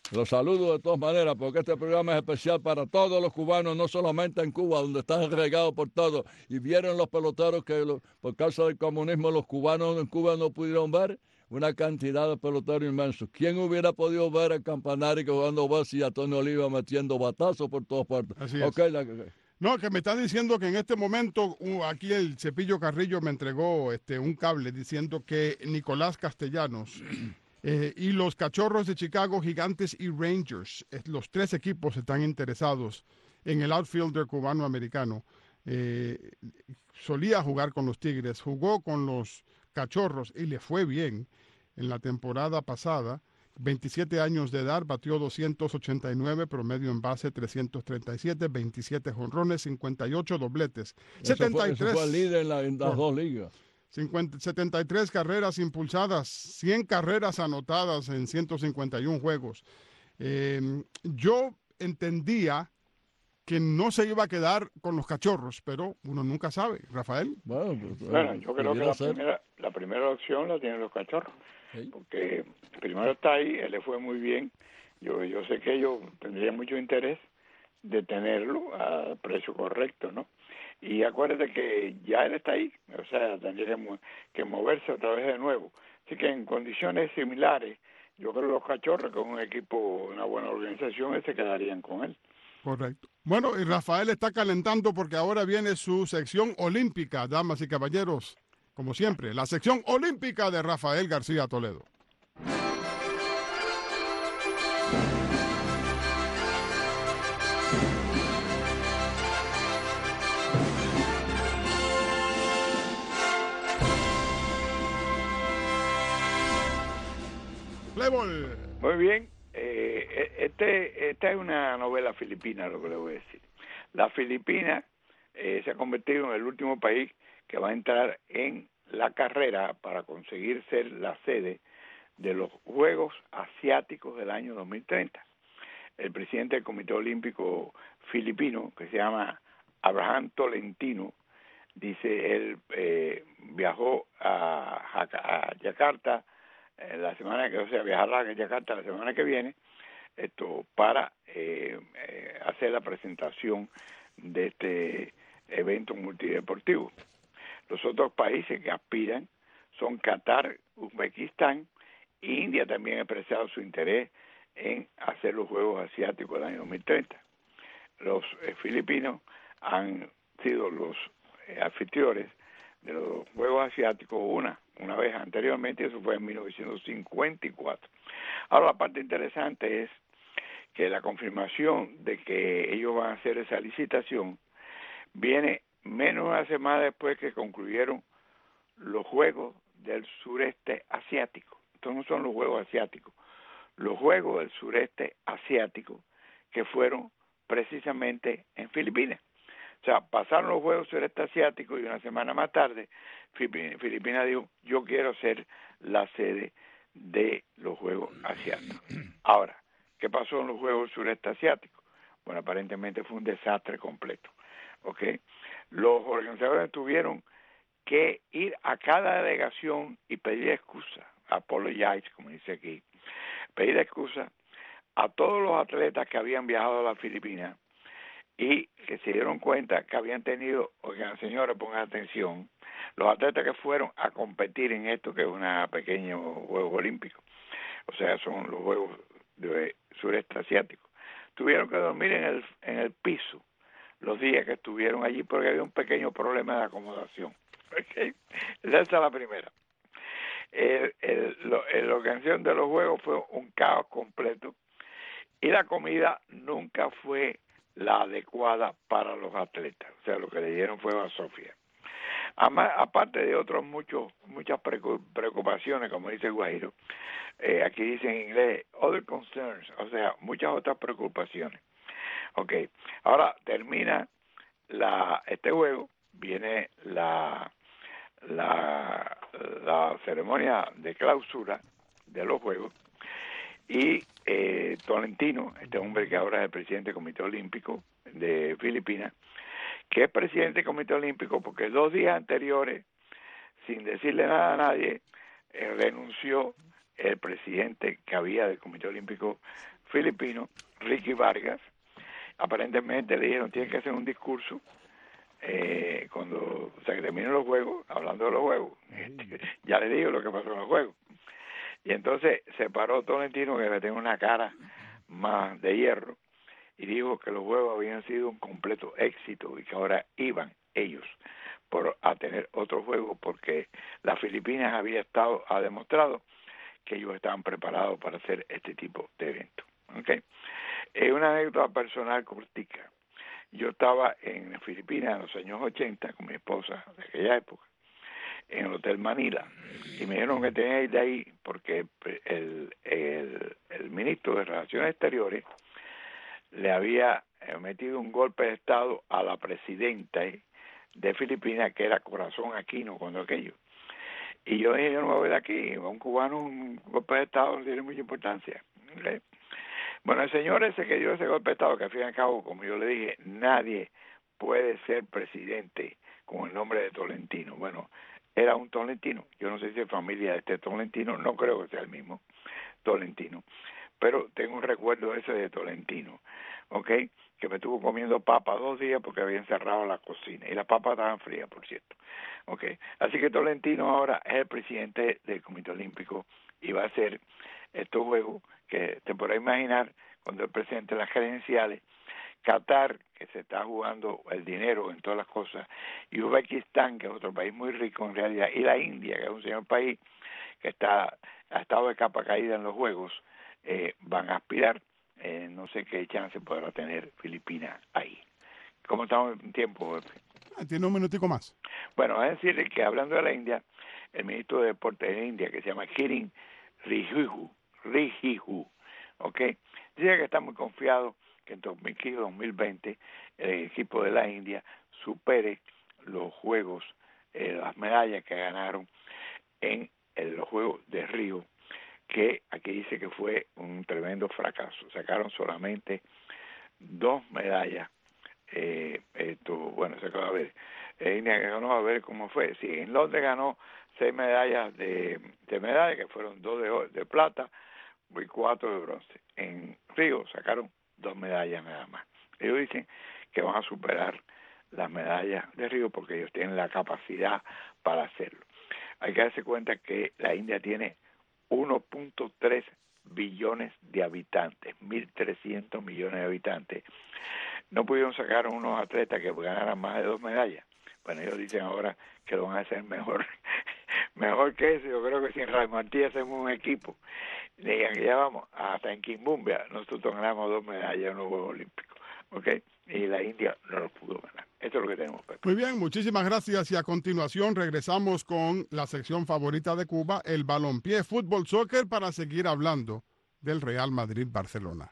Speaker 5: Los saludo de todas maneras, porque este programa es especial para todos los cubanos, no solamente en Cuba, donde están regados por todo. Y vieron los peloteros que lo, por causa del comunismo los cubanos en Cuba no pudieron ver una cantidad de peloteros inmensos. ¿Quién hubiera podido ver el Campanari jugando base y a Tony Oliva metiendo batazos por todas partes?
Speaker 4: Así
Speaker 5: okay,
Speaker 4: es.
Speaker 5: la,
Speaker 4: No, que me está diciendo que en este momento uh, aquí el Cepillo Carrillo me entregó este un cable diciendo que Nicolás Castellanos eh, y los Cachorros de Chicago, Gigantes y Rangers, eh, los tres equipos están interesados en el outfielder cubano-americano. Eh, solía jugar con los Tigres, jugó con los Cachorros y le fue bien en la temporada pasada. veintisiete años de edad, batió doscientos ochenta y nueve, promedio en base trescientos treinta y siete, veintisiete jonrones, cincuenta y ocho dobletes.
Speaker 5: Eso
Speaker 4: setenta y tres,
Speaker 5: fue, eso fue el líder en, la, en las
Speaker 4: por,
Speaker 5: dos ligas.
Speaker 4: cincuenta, setenta y tres carreras impulsadas, cien carreras anotadas en ciento cincuenta y uno juegos. Eh, yo entendía que no se iba a quedar con los Cachorros, pero uno nunca sabe. Rafael.
Speaker 5: Bueno, pues,
Speaker 6: bueno yo creo que la primera, la primera opción la tienen los Cachorros. ¿Sí? Porque primero está ahí, él le fue muy bien. Yo yo sé que ellos tendrían mucho interés de tenerlo a precio correcto, ¿no? Y acuérdate que ya él está ahí, o sea, tendría que, que moverse otra vez de nuevo. Así que en condiciones similares, yo creo que los Cachorros, con un equipo, una buena organización, se quedarían con él.
Speaker 4: Correcto. Bueno, y Rafael está calentando porque ahora viene su sección olímpica, damas y caballeros. Como siempre, la sección olímpica de Rafael García Toledo. Playboy.
Speaker 6: Muy bien. Eh, este, esta es una novela filipina, lo que le voy a decir. La Filipina eh, se ha convertido en el último país que va a entrar en la carrera para conseguir ser la sede de los Juegos Asiáticos del año dos mil treinta. El presidente del Comité Olímpico Filipino, que se llama Abraham Tolentino, dice, él eh, viajó a, a, a Yakarta eh, la semana que, o sea, viajará a Yakarta la semana que viene, esto para eh, eh, hacer la presentación de este evento multideportivo. Los otros países que aspiran son Qatar, Uzbekistán, e India también ha expresado su interés en hacer los Juegos Asiáticos del año dos mil treinta. Los eh, filipinos han sido los eh, anfitriones de los Juegos Asiáticos una, una vez anteriormente, eso fue en mil novecientos cincuenta y cuatro. Ahora, la parte interesante es que la confirmación de que ellos van a hacer esa licitación viene menos de una semana después que concluyeron los Juegos del Sureste Asiático. Estos no son los Juegos Asiáticos, los Juegos del Sureste Asiático, que fueron precisamente en Filipinas. O sea, pasaron los Juegos Sureste Asiáticos y una semana más tarde Filipinas dijo, yo quiero ser la sede de los Juegos Asiáticos. Ahora, ¿qué pasó en los Juegos Sureste Asiáticos? Bueno, aparentemente fue un desastre completo. ¿Okay? Los organizadores tuvieron que ir a cada delegación y pedir excusa, apologize, como dice aquí, pedir excusa a todos los atletas que habían viajado a las Filipinas y que se dieron cuenta que habían tenido, oigan, señores, pongan atención, los atletas que fueron a competir en esto, que es una pequeña Juegos Olímpicos, o sea, son los Juegos de Sureste Asiático, tuvieron que dormir en el, en el piso los días que estuvieron allí porque había un pequeño problema de acomodación. ¿Okay? Esa es la primera. El, el, lo, la organización de los juegos fue un caos completo y la comida nunca fue la adecuada para los atletas. O sea, lo que le dieron fue basofia. Además, aparte de otros muchos muchas preocupaciones, como dice Guajiro, eh, aquí dice en inglés, other concerns, o sea, muchas otras preocupaciones. Ok, ahora termina la este juego, viene la, la, la ceremonia de clausura de los juegos y eh, Tolentino, este hombre que ahora es el presidente del Comité Olímpico de Filipinas, que es presidente del Comité Olímpico porque dos días anteriores, sin decirle nada a nadie, eh, renunció el presidente que había del Comité Olímpico filipino, Ricky Vargas. Aparentemente le dijeron, tiene que hacer un discurso eh, cuando o sea, que terminen los juegos, hablando de los juegos. Este, ya le digo lo que pasó en los juegos. Y entonces se paró Tolentino, que tenía una cara más de hierro, y dijo que los juegos habían sido un completo éxito y que ahora iban ellos por a tener otro juego porque las Filipinas había estado ha demostrado que ellos estaban preparados para hacer este tipo de eventos. ¿Okay? Eh, una anécdota personal cortica. Yo estaba en Filipinas en los años ochenta con mi esposa de aquella época en el Hotel Manila y me dijeron que tenía que ir de ahí porque el, el, el ministro de Relaciones Exteriores le había metido un golpe de estado a la presidenta de Filipinas, que era Corazón Aquino cuando aquello. Y yo dije, yo no me voy de aquí, a un cubano un golpe de estado no tiene mucha importancia. ¿Okay? Bueno, el señor ese que dio ese golpe de estado, que al fin y al cabo, como yo le dije, nadie puede ser presidente con el nombre de Tolentino. Bueno, era un Tolentino, yo no sé si es familia de este Tolentino, no creo que sea el mismo Tolentino, pero tengo un recuerdo ese de Tolentino, ¿ok? Que me estuvo comiendo papas dos días porque había encerrado la cocina, y las papas estaban frías, por cierto, ¿ok? Así que Tolentino ahora es el presidente del Comité Olímpico y va a hacer estos juegos que te podrás imaginar cuando el presidente de las credenciales, Qatar, que se está jugando el dinero en todas las cosas, y Uzbekistán, que es otro país muy rico en realidad, y la India, que es un señor país que está ha estado de capa caída en los juegos, eh, van a aspirar, eh, no sé qué chance podrá tener Filipinas ahí. ¿Cómo estamos en tiempo?
Speaker 4: Tiene un minutico más.
Speaker 6: Bueno, es decir, que hablando de la India, el ministro de Deportes de India, que se llama Kiren Rijiju, Rijiju, ¿ok? Dice que está muy confiado que en dos mil quince dos mil veinte el equipo de la India supere los juegos, eh, las medallas que ganaron en, en los Juegos de Río, que aquí dice que fue un tremendo fracaso. Sacaron solamente dos medallas. Eh, esto, bueno, se acaba de ver. Eh, India ganó, a ver cómo fue. Sí, en Londres ganó seis medallas de, de medallas, que fueron dos de, de plata y cuatro de bronce. En Río sacaron dos medallas nada más. Ellos dicen que van a superar las medallas de Río porque ellos tienen la capacidad para hacerlo. Hay que darse cuenta que la India tiene uno punto tres billones de habitantes, mil trescientos millones de habitantes. No pudieron sacar unos atletas que ganaran más de dos medallas. Bueno, ellos dicen ahora que lo van a hacer mejor, mejor que eso. Yo creo que si en Ray Martí hacemos un equipo, digan que ya vamos, hasta en Kimbumbia nosotros ganamos dos medallas en los Juegos Olímpicos, ¿ok? Y la India no lo pudo ganar. Esto es lo que tenemos, Pepe.
Speaker 4: Muy bien, muchísimas gracias. Y a continuación regresamos con la sección favorita de Cuba, el balompié, fútbol, soccer, para seguir hablando del Real Madrid-Barcelona.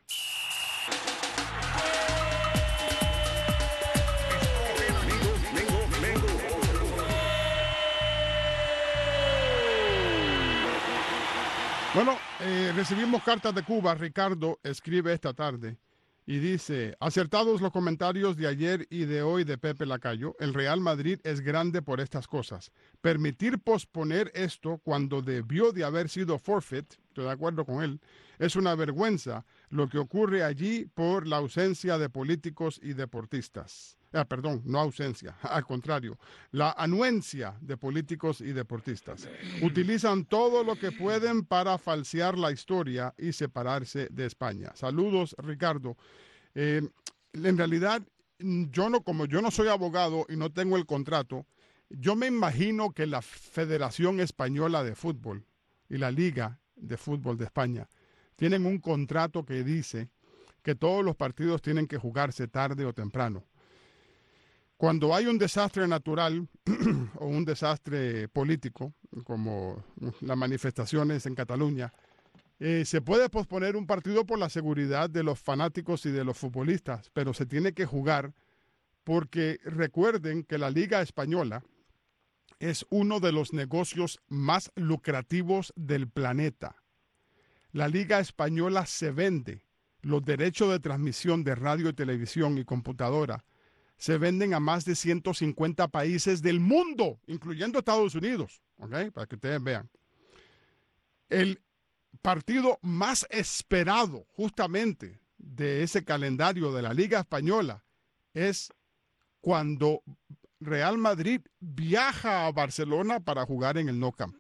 Speaker 4: Bueno, eh, recibimos cartas de Cuba. Ricardo escribe esta tarde y dice, acertados los comentarios de ayer y de hoy de Pepe Lacayo, el Real Madrid es grande por estas cosas. Permitir posponer esto cuando debió de haber sido forfeit, estoy de acuerdo con él, es una vergüenza lo que ocurre allí por la ausencia de políticos y deportistas. Ah, perdón, no ausencia, al contrario, la anuencia de políticos y deportistas. Utilizan todo lo que pueden para falsear la historia y separarse de España. Saludos, Ricardo. Eh, en realidad, yo no, como yo no soy abogado y no tengo el contrato, yo me imagino que la Federación Española de Fútbol y la Liga de Fútbol de España tienen un contrato que dice que todos los partidos tienen que jugarse tarde o temprano. Cuando hay un desastre natural o un desastre político, como las manifestaciones en Cataluña, eh, se puede posponer un partido por la seguridad de los fanáticos y de los futbolistas, pero se tiene que jugar porque recuerden que la Liga Española es uno de los negocios más lucrativos del planeta. La Liga Española se vende. Los derechos de transmisión de radio, televisión y computadora se venden a más de ciento cincuenta países del mundo, incluyendo Estados Unidos, ¿ok? Para que ustedes vean. El partido más esperado justamente de ese calendario de la Liga Española es cuando Real Madrid viaja a Barcelona para jugar en el Nou Camp.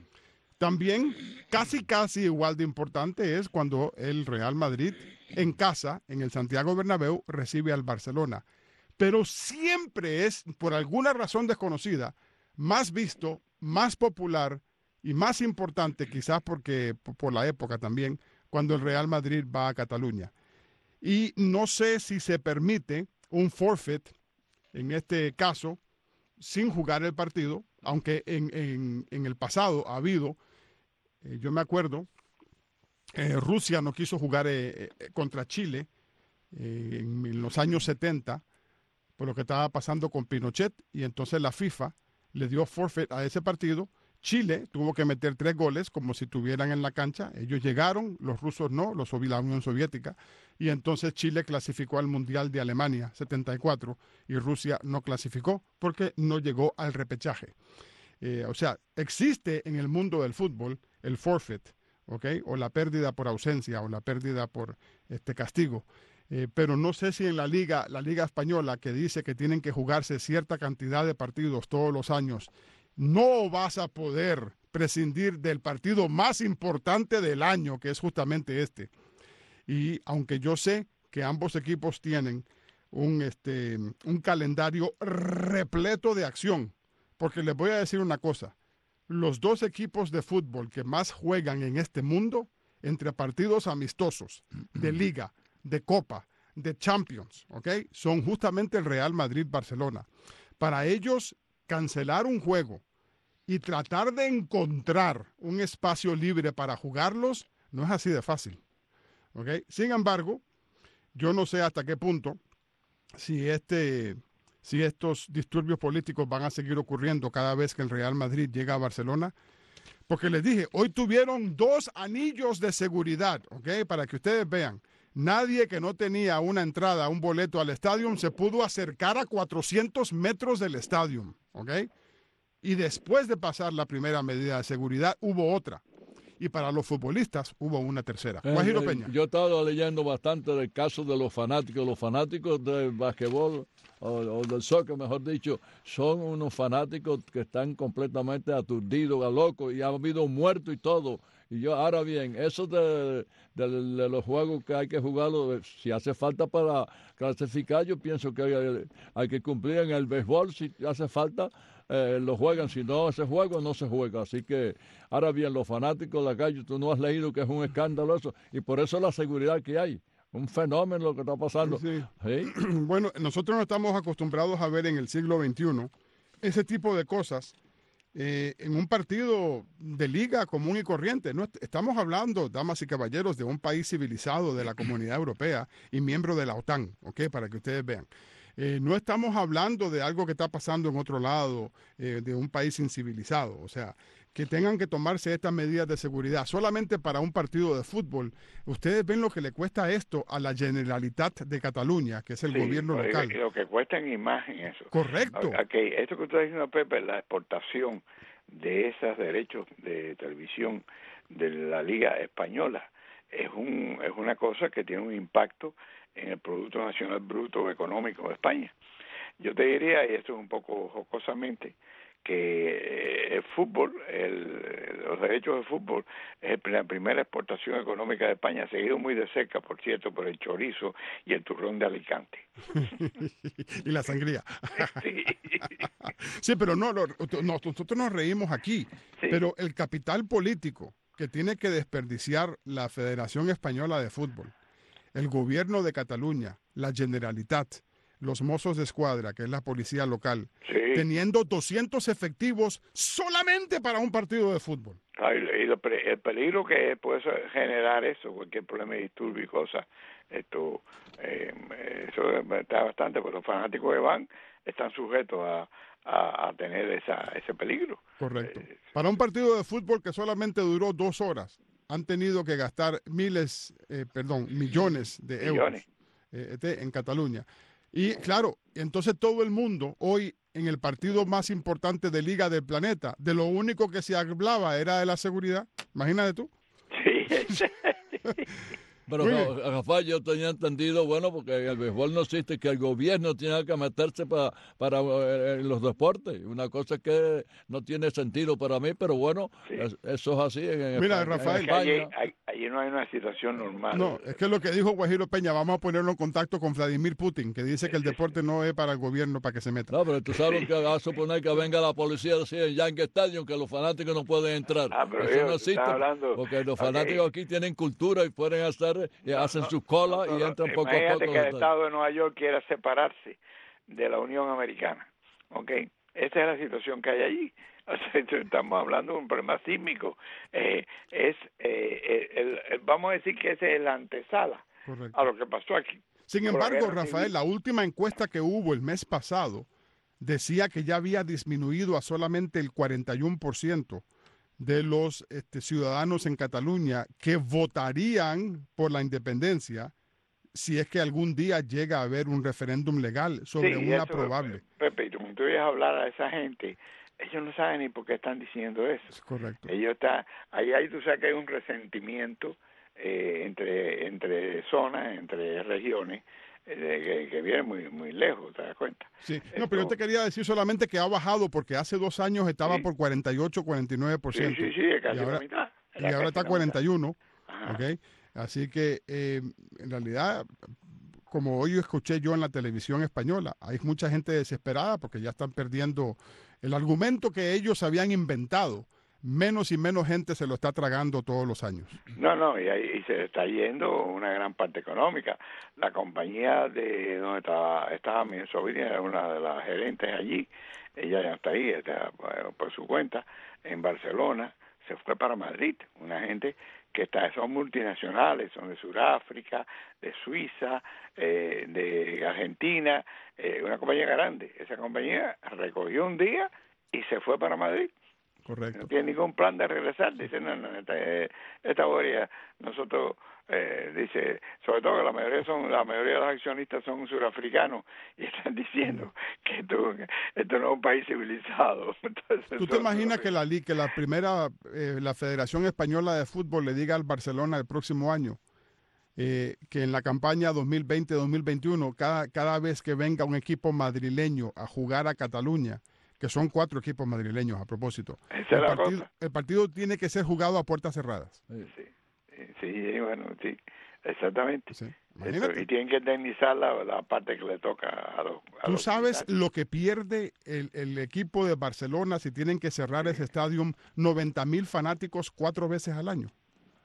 Speaker 4: También casi casi igual de importante es cuando el Real Madrid en casa, en el Santiago Bernabéu, recibe al Barcelona. Pero siempre es, por alguna razón desconocida, más visto, más popular y más importante, quizás porque por la época también, cuando el Real Madrid va a Cataluña. Y no sé si se permite un forfeit, en este caso, sin jugar el partido, aunque en, en, en el pasado ha habido, eh, yo me acuerdo, eh, Rusia no quiso jugar eh, eh, contra Chile eh, en, en los años setenta, por lo que estaba pasando con Pinochet, y entonces la FIFA le dio forfeit a ese partido. Chile tuvo que meter tres goles como si estuvieran en la cancha. Ellos llegaron, los rusos no, los la Unión Soviética, y entonces Chile clasificó al Mundial de Alemania setenta y cuatro y Rusia no clasificó porque no llegó al repechaje. Eh, o sea, existe en el mundo del fútbol el forfeit, ¿ok? O la pérdida por ausencia o la pérdida por este castigo. Eh, pero no sé si en la liga, la Liga Española, que dice que tienen que jugarse cierta cantidad de partidos todos los años, no vas a poder prescindir del partido más importante del año, que es justamente este. Y aunque yo sé que ambos equipos tienen un, este, un calendario repleto de acción, porque les voy a decir una cosa, los dos equipos de fútbol que más juegan en este mundo, entre partidos amistosos, de liga, de copa, de Champions, ¿ok? Son justamente el Real Madrid-Barcelona. Para ellos, cancelar un juego y tratar de encontrar un espacio libre para jugarlos no es así de fácil, ¿ok? Sin embargo, yo no sé hasta qué punto si, este, si estos disturbios políticos van a seguir ocurriendo cada vez que el Real Madrid llega a Barcelona, porque les dije, hoy tuvieron dos anillos de seguridad, ¿ok? Para que ustedes vean. Nadie que no tenía una entrada, un boleto al estadio, se pudo acercar a cuatrocientos metros del estadio, ¿ok? Y después de pasar la primera medida de seguridad, hubo otra. Y para los futbolistas, hubo una tercera.
Speaker 5: Eh,
Speaker 4: Guajiro
Speaker 5: eh,
Speaker 4: Peña.
Speaker 5: Yo estaba leyendo bastante del caso de los fanáticos. Los fanáticos del basquetbol, o, o del soccer, mejor dicho, son unos fanáticos que están completamente aturdidos, locos, y ha habido muertos y todo. Y yo, ahora bien, eso de, de, de los juegos que hay que jugarlo, si hace falta para clasificar, yo pienso que hay, hay que cumplir en el béisbol, si hace falta, eh, lo juegan, si no ese juego no se juega. Así que, ahora bien, los fanáticos de la calle, tú no has leído que es un escándalo eso, y por eso la seguridad que hay. Un fenómeno lo que está pasando.
Speaker 4: Sí.
Speaker 5: ¿Sí?
Speaker 4: Bueno, nosotros no estamos acostumbrados a ver en el siglo veintiuno ese tipo de cosas. Eh, en un partido de liga común y corriente. No estamos hablando, damas y caballeros, de un país civilizado de la Comunidad Europea y miembro de la OTAN, ¿ok? Para que ustedes vean. Eh, no estamos hablando de algo que está pasando en otro lado, eh, de un país incivilizado. O sea, que tengan que tomarse estas medidas de seguridad solamente para un partido de fútbol. Ustedes ven lo que le cuesta esto a la Generalitat de Cataluña, que es el
Speaker 6: sí,
Speaker 4: gobierno local.
Speaker 6: Lo que cuesta en imagen eso.
Speaker 4: Correcto.
Speaker 6: Okay, esto que usted está diciendo, Pepe, la exportación de esos derechos de televisión de la Liga Española es un es una cosa que tiene un impacto en el Producto Nacional Bruto Económico de España. Yo te diría, y esto es un poco jocosamente, que el fútbol, el, los derechos de fútbol es la primera exportación económica de España, seguido muy de cerca, por cierto, por el chorizo y el turrón de Alicante.
Speaker 4: Y la sangría.
Speaker 6: Sí,
Speaker 4: sí pero no, no, nosotros nos reímos aquí, sí. Pero el capital político que tiene que desperdiciar la Federación Española de Fútbol, el gobierno de Cataluña, la Generalitat, los mozos de escuadra, que es la policía local, sí. Teniendo doscientos efectivos solamente para un partido de fútbol.
Speaker 6: Ay, y lo, el peligro que puede generar eso, cualquier problema de disturbio y cosas, esto, eh, eso está bastante, porque los fanáticos que van están sujetos a, a, a tener esa, ese peligro.
Speaker 4: Correcto.
Speaker 6: Eh,
Speaker 4: para un partido de fútbol que solamente duró dos horas, han tenido que gastar miles, eh, perdón, millones de
Speaker 6: millones.
Speaker 4: euros eh, en Cataluña. Y claro, entonces todo el mundo hoy en el partido más importante de liga del planeta, de lo único que se hablaba era de la seguridad. Imagínate tú.
Speaker 6: Sí,
Speaker 5: Pero Rafael, yo tenía entendido, bueno, porque en el béisbol no existe que el gobierno tiene que meterse para para eh, los deportes. Una cosa que no tiene sentido para mí, pero bueno, sí. es, eso es así. En
Speaker 4: Mira,
Speaker 5: España,
Speaker 4: Rafael,
Speaker 5: en
Speaker 6: allí, allí, allí no hay una situación normal.
Speaker 4: No, es que lo que dijo Guajiro Peña, vamos a ponerlo en contacto con Vladimir Putin, que dice que el deporte no es para el gobierno, para que se meta.
Speaker 5: No, pero tú sabes sí. que va a suponer que venga la policía así en Yankee Stadium, que los fanáticos no pueden entrar.
Speaker 6: Ah, pero
Speaker 5: eso
Speaker 6: yo,
Speaker 5: no existe,
Speaker 6: hablando,
Speaker 5: porque los fanáticos okay. aquí tienen cultura y pueden hacer, y hacen
Speaker 6: no,
Speaker 5: sus colas
Speaker 6: no, no,
Speaker 5: y entran
Speaker 6: no,
Speaker 5: poco a poco.
Speaker 6: Imagínate que el Estado de Nueva York quiera separarse de la Unión Americana, ¿ok? Esa es la situación que hay allí. O sea, estamos hablando de un problema sísmico. Eh, es, eh, el, el, vamos a decir que ese es la antesala Correcto. a lo que pasó aquí.
Speaker 4: Sin embargo, Rafael, la última encuesta que hubo el mes pasado decía que ya había disminuido a solamente el cuarenta y uno por ciento de los este, ciudadanos en Cataluña que votarían por la independencia si es que algún día llega a haber un referéndum legal sobre sí, una eso, probable.
Speaker 6: Pepe, tú me vas a hablar a esa gente, ellos no saben ni por qué están diciendo eso.
Speaker 4: Es correcto.
Speaker 6: Ellos están, ahí, ahí tú sabes que hay un resentimiento eh, entre entre zonas, entre regiones, eh, que, que viene muy muy lejos, ¿te das cuenta?
Speaker 4: Sí, no, Esto, pero yo te quería decir solamente que ha bajado porque hace dos años estaba sí. por cuarenta y ocho, cuarenta y nueve por ciento.
Speaker 6: Sí, sí, sí, casi
Speaker 4: y ahora,
Speaker 6: la mitad.
Speaker 4: Y ahora está cuarenta y uno, ¿ok? Así que eh, en realidad, como hoy escuché yo en la televisión española, hay mucha gente desesperada porque ya están perdiendo el argumento que ellos habían inventado. Menos y menos gente se lo está tragando todos los años.
Speaker 6: No, no, y, y se está yendo una gran parte económica. La compañía de donde estaba, estaba mi sobrina, era una de las gerentes allí, ella ya no está ahí, está por, por su cuenta, en Barcelona, se fue para Madrid, una gente que está, son multinacionales, son de Sudáfrica, de Suiza, eh, de Argentina, eh, una compañía grande. Esa compañía recogió un día y se fue para Madrid.
Speaker 4: Correcto.
Speaker 6: No tiene ningún plan de regresar. Dice, no, no, esta, esta boria, nosotros, eh, dice, sobre todo que la mayoría son, la mayoría de los accionistas son surafricanos y están diciendo que esto, esto no es un país civilizado. Entonces,
Speaker 4: ¿tú te imaginas que la que la primera, eh, la Federación Española de Fútbol le diga al Barcelona el próximo año eh, que en la campaña dos mil veinte dos mil veintiuno, cada, cada vez que venga un equipo madrileño a jugar a Cataluña, que son cuatro equipos madrileños a propósito,
Speaker 6: Esa
Speaker 4: el
Speaker 6: es la
Speaker 4: partido,
Speaker 6: cosa.
Speaker 4: el partido tiene que ser jugado a puertas cerradas.
Speaker 6: Sí, sí, sí bueno, sí, exactamente.
Speaker 4: Sí,
Speaker 6: Esto, y tienen que indemnizar la, la parte que le toca a los a
Speaker 4: ¿Tú
Speaker 6: los
Speaker 4: sabes
Speaker 6: militares.
Speaker 4: lo que pierde el, el equipo de Barcelona si tienen que cerrar ese estadio? noventa mil fanáticos cuatro veces al año.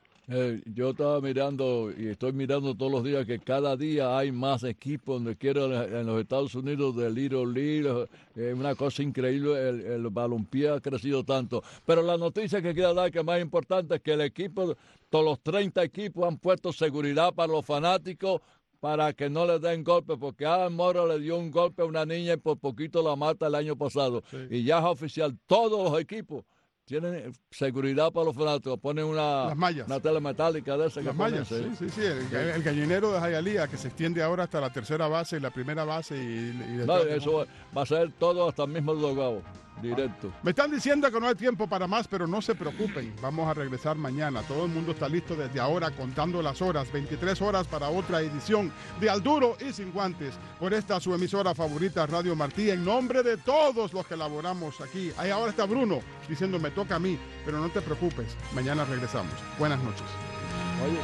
Speaker 5: Eh, yo estaba mirando y estoy mirando todos los días que cada día hay más equipos donde quiera en los Estados Unidos de Little League, es eh, una cosa increíble, el, el balompié ha crecido tanto. Pero la noticia que quiero dar que es más importante es que el equipo, todos los treinta equipos han puesto seguridad para los fanáticos para que no le den golpes, porque Adam Mora le dio un golpe a una niña y por poquito la mata el año pasado. Sí. Y ya es oficial, todos los equipos tienen seguridad para los fanáticos, ponen una, una tela metálica de esa.
Speaker 4: Las mallas, sí, sí, sí. El, el gallinero de Hialeah que se extiende ahora hasta la tercera base y la primera base. Y, y
Speaker 5: no, eso va a ser todo hasta el mismo Dogado, directo.
Speaker 4: Me están diciendo que no hay tiempo para más, pero no se preocupen. Vamos a regresar mañana. Todo el mundo está listo desde ahora contando las horas. veintitrés horas para otra edición de Al Duro y Sin Guantes. Por esta su emisora favorita, Radio Martí. En nombre de todos los que elaboramos aquí. Ahí ahora está Bruno diciendo me toca a mí, pero no te preocupes. Mañana regresamos. Buenas noches.
Speaker 5: Oye.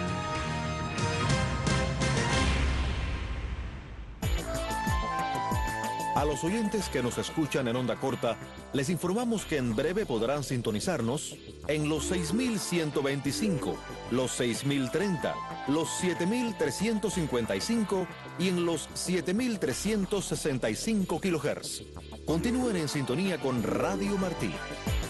Speaker 11: A los oyentes que nos escuchan en onda corta, les informamos que en breve podrán sintonizarnos en los seis mil ciento veinticinco, los seis mil treinta, los siete mil trescientos cincuenta y cinco y en los siete mil trescientos sesenta y cinco kilohertz. Continúen en sintonía con Radio Martí.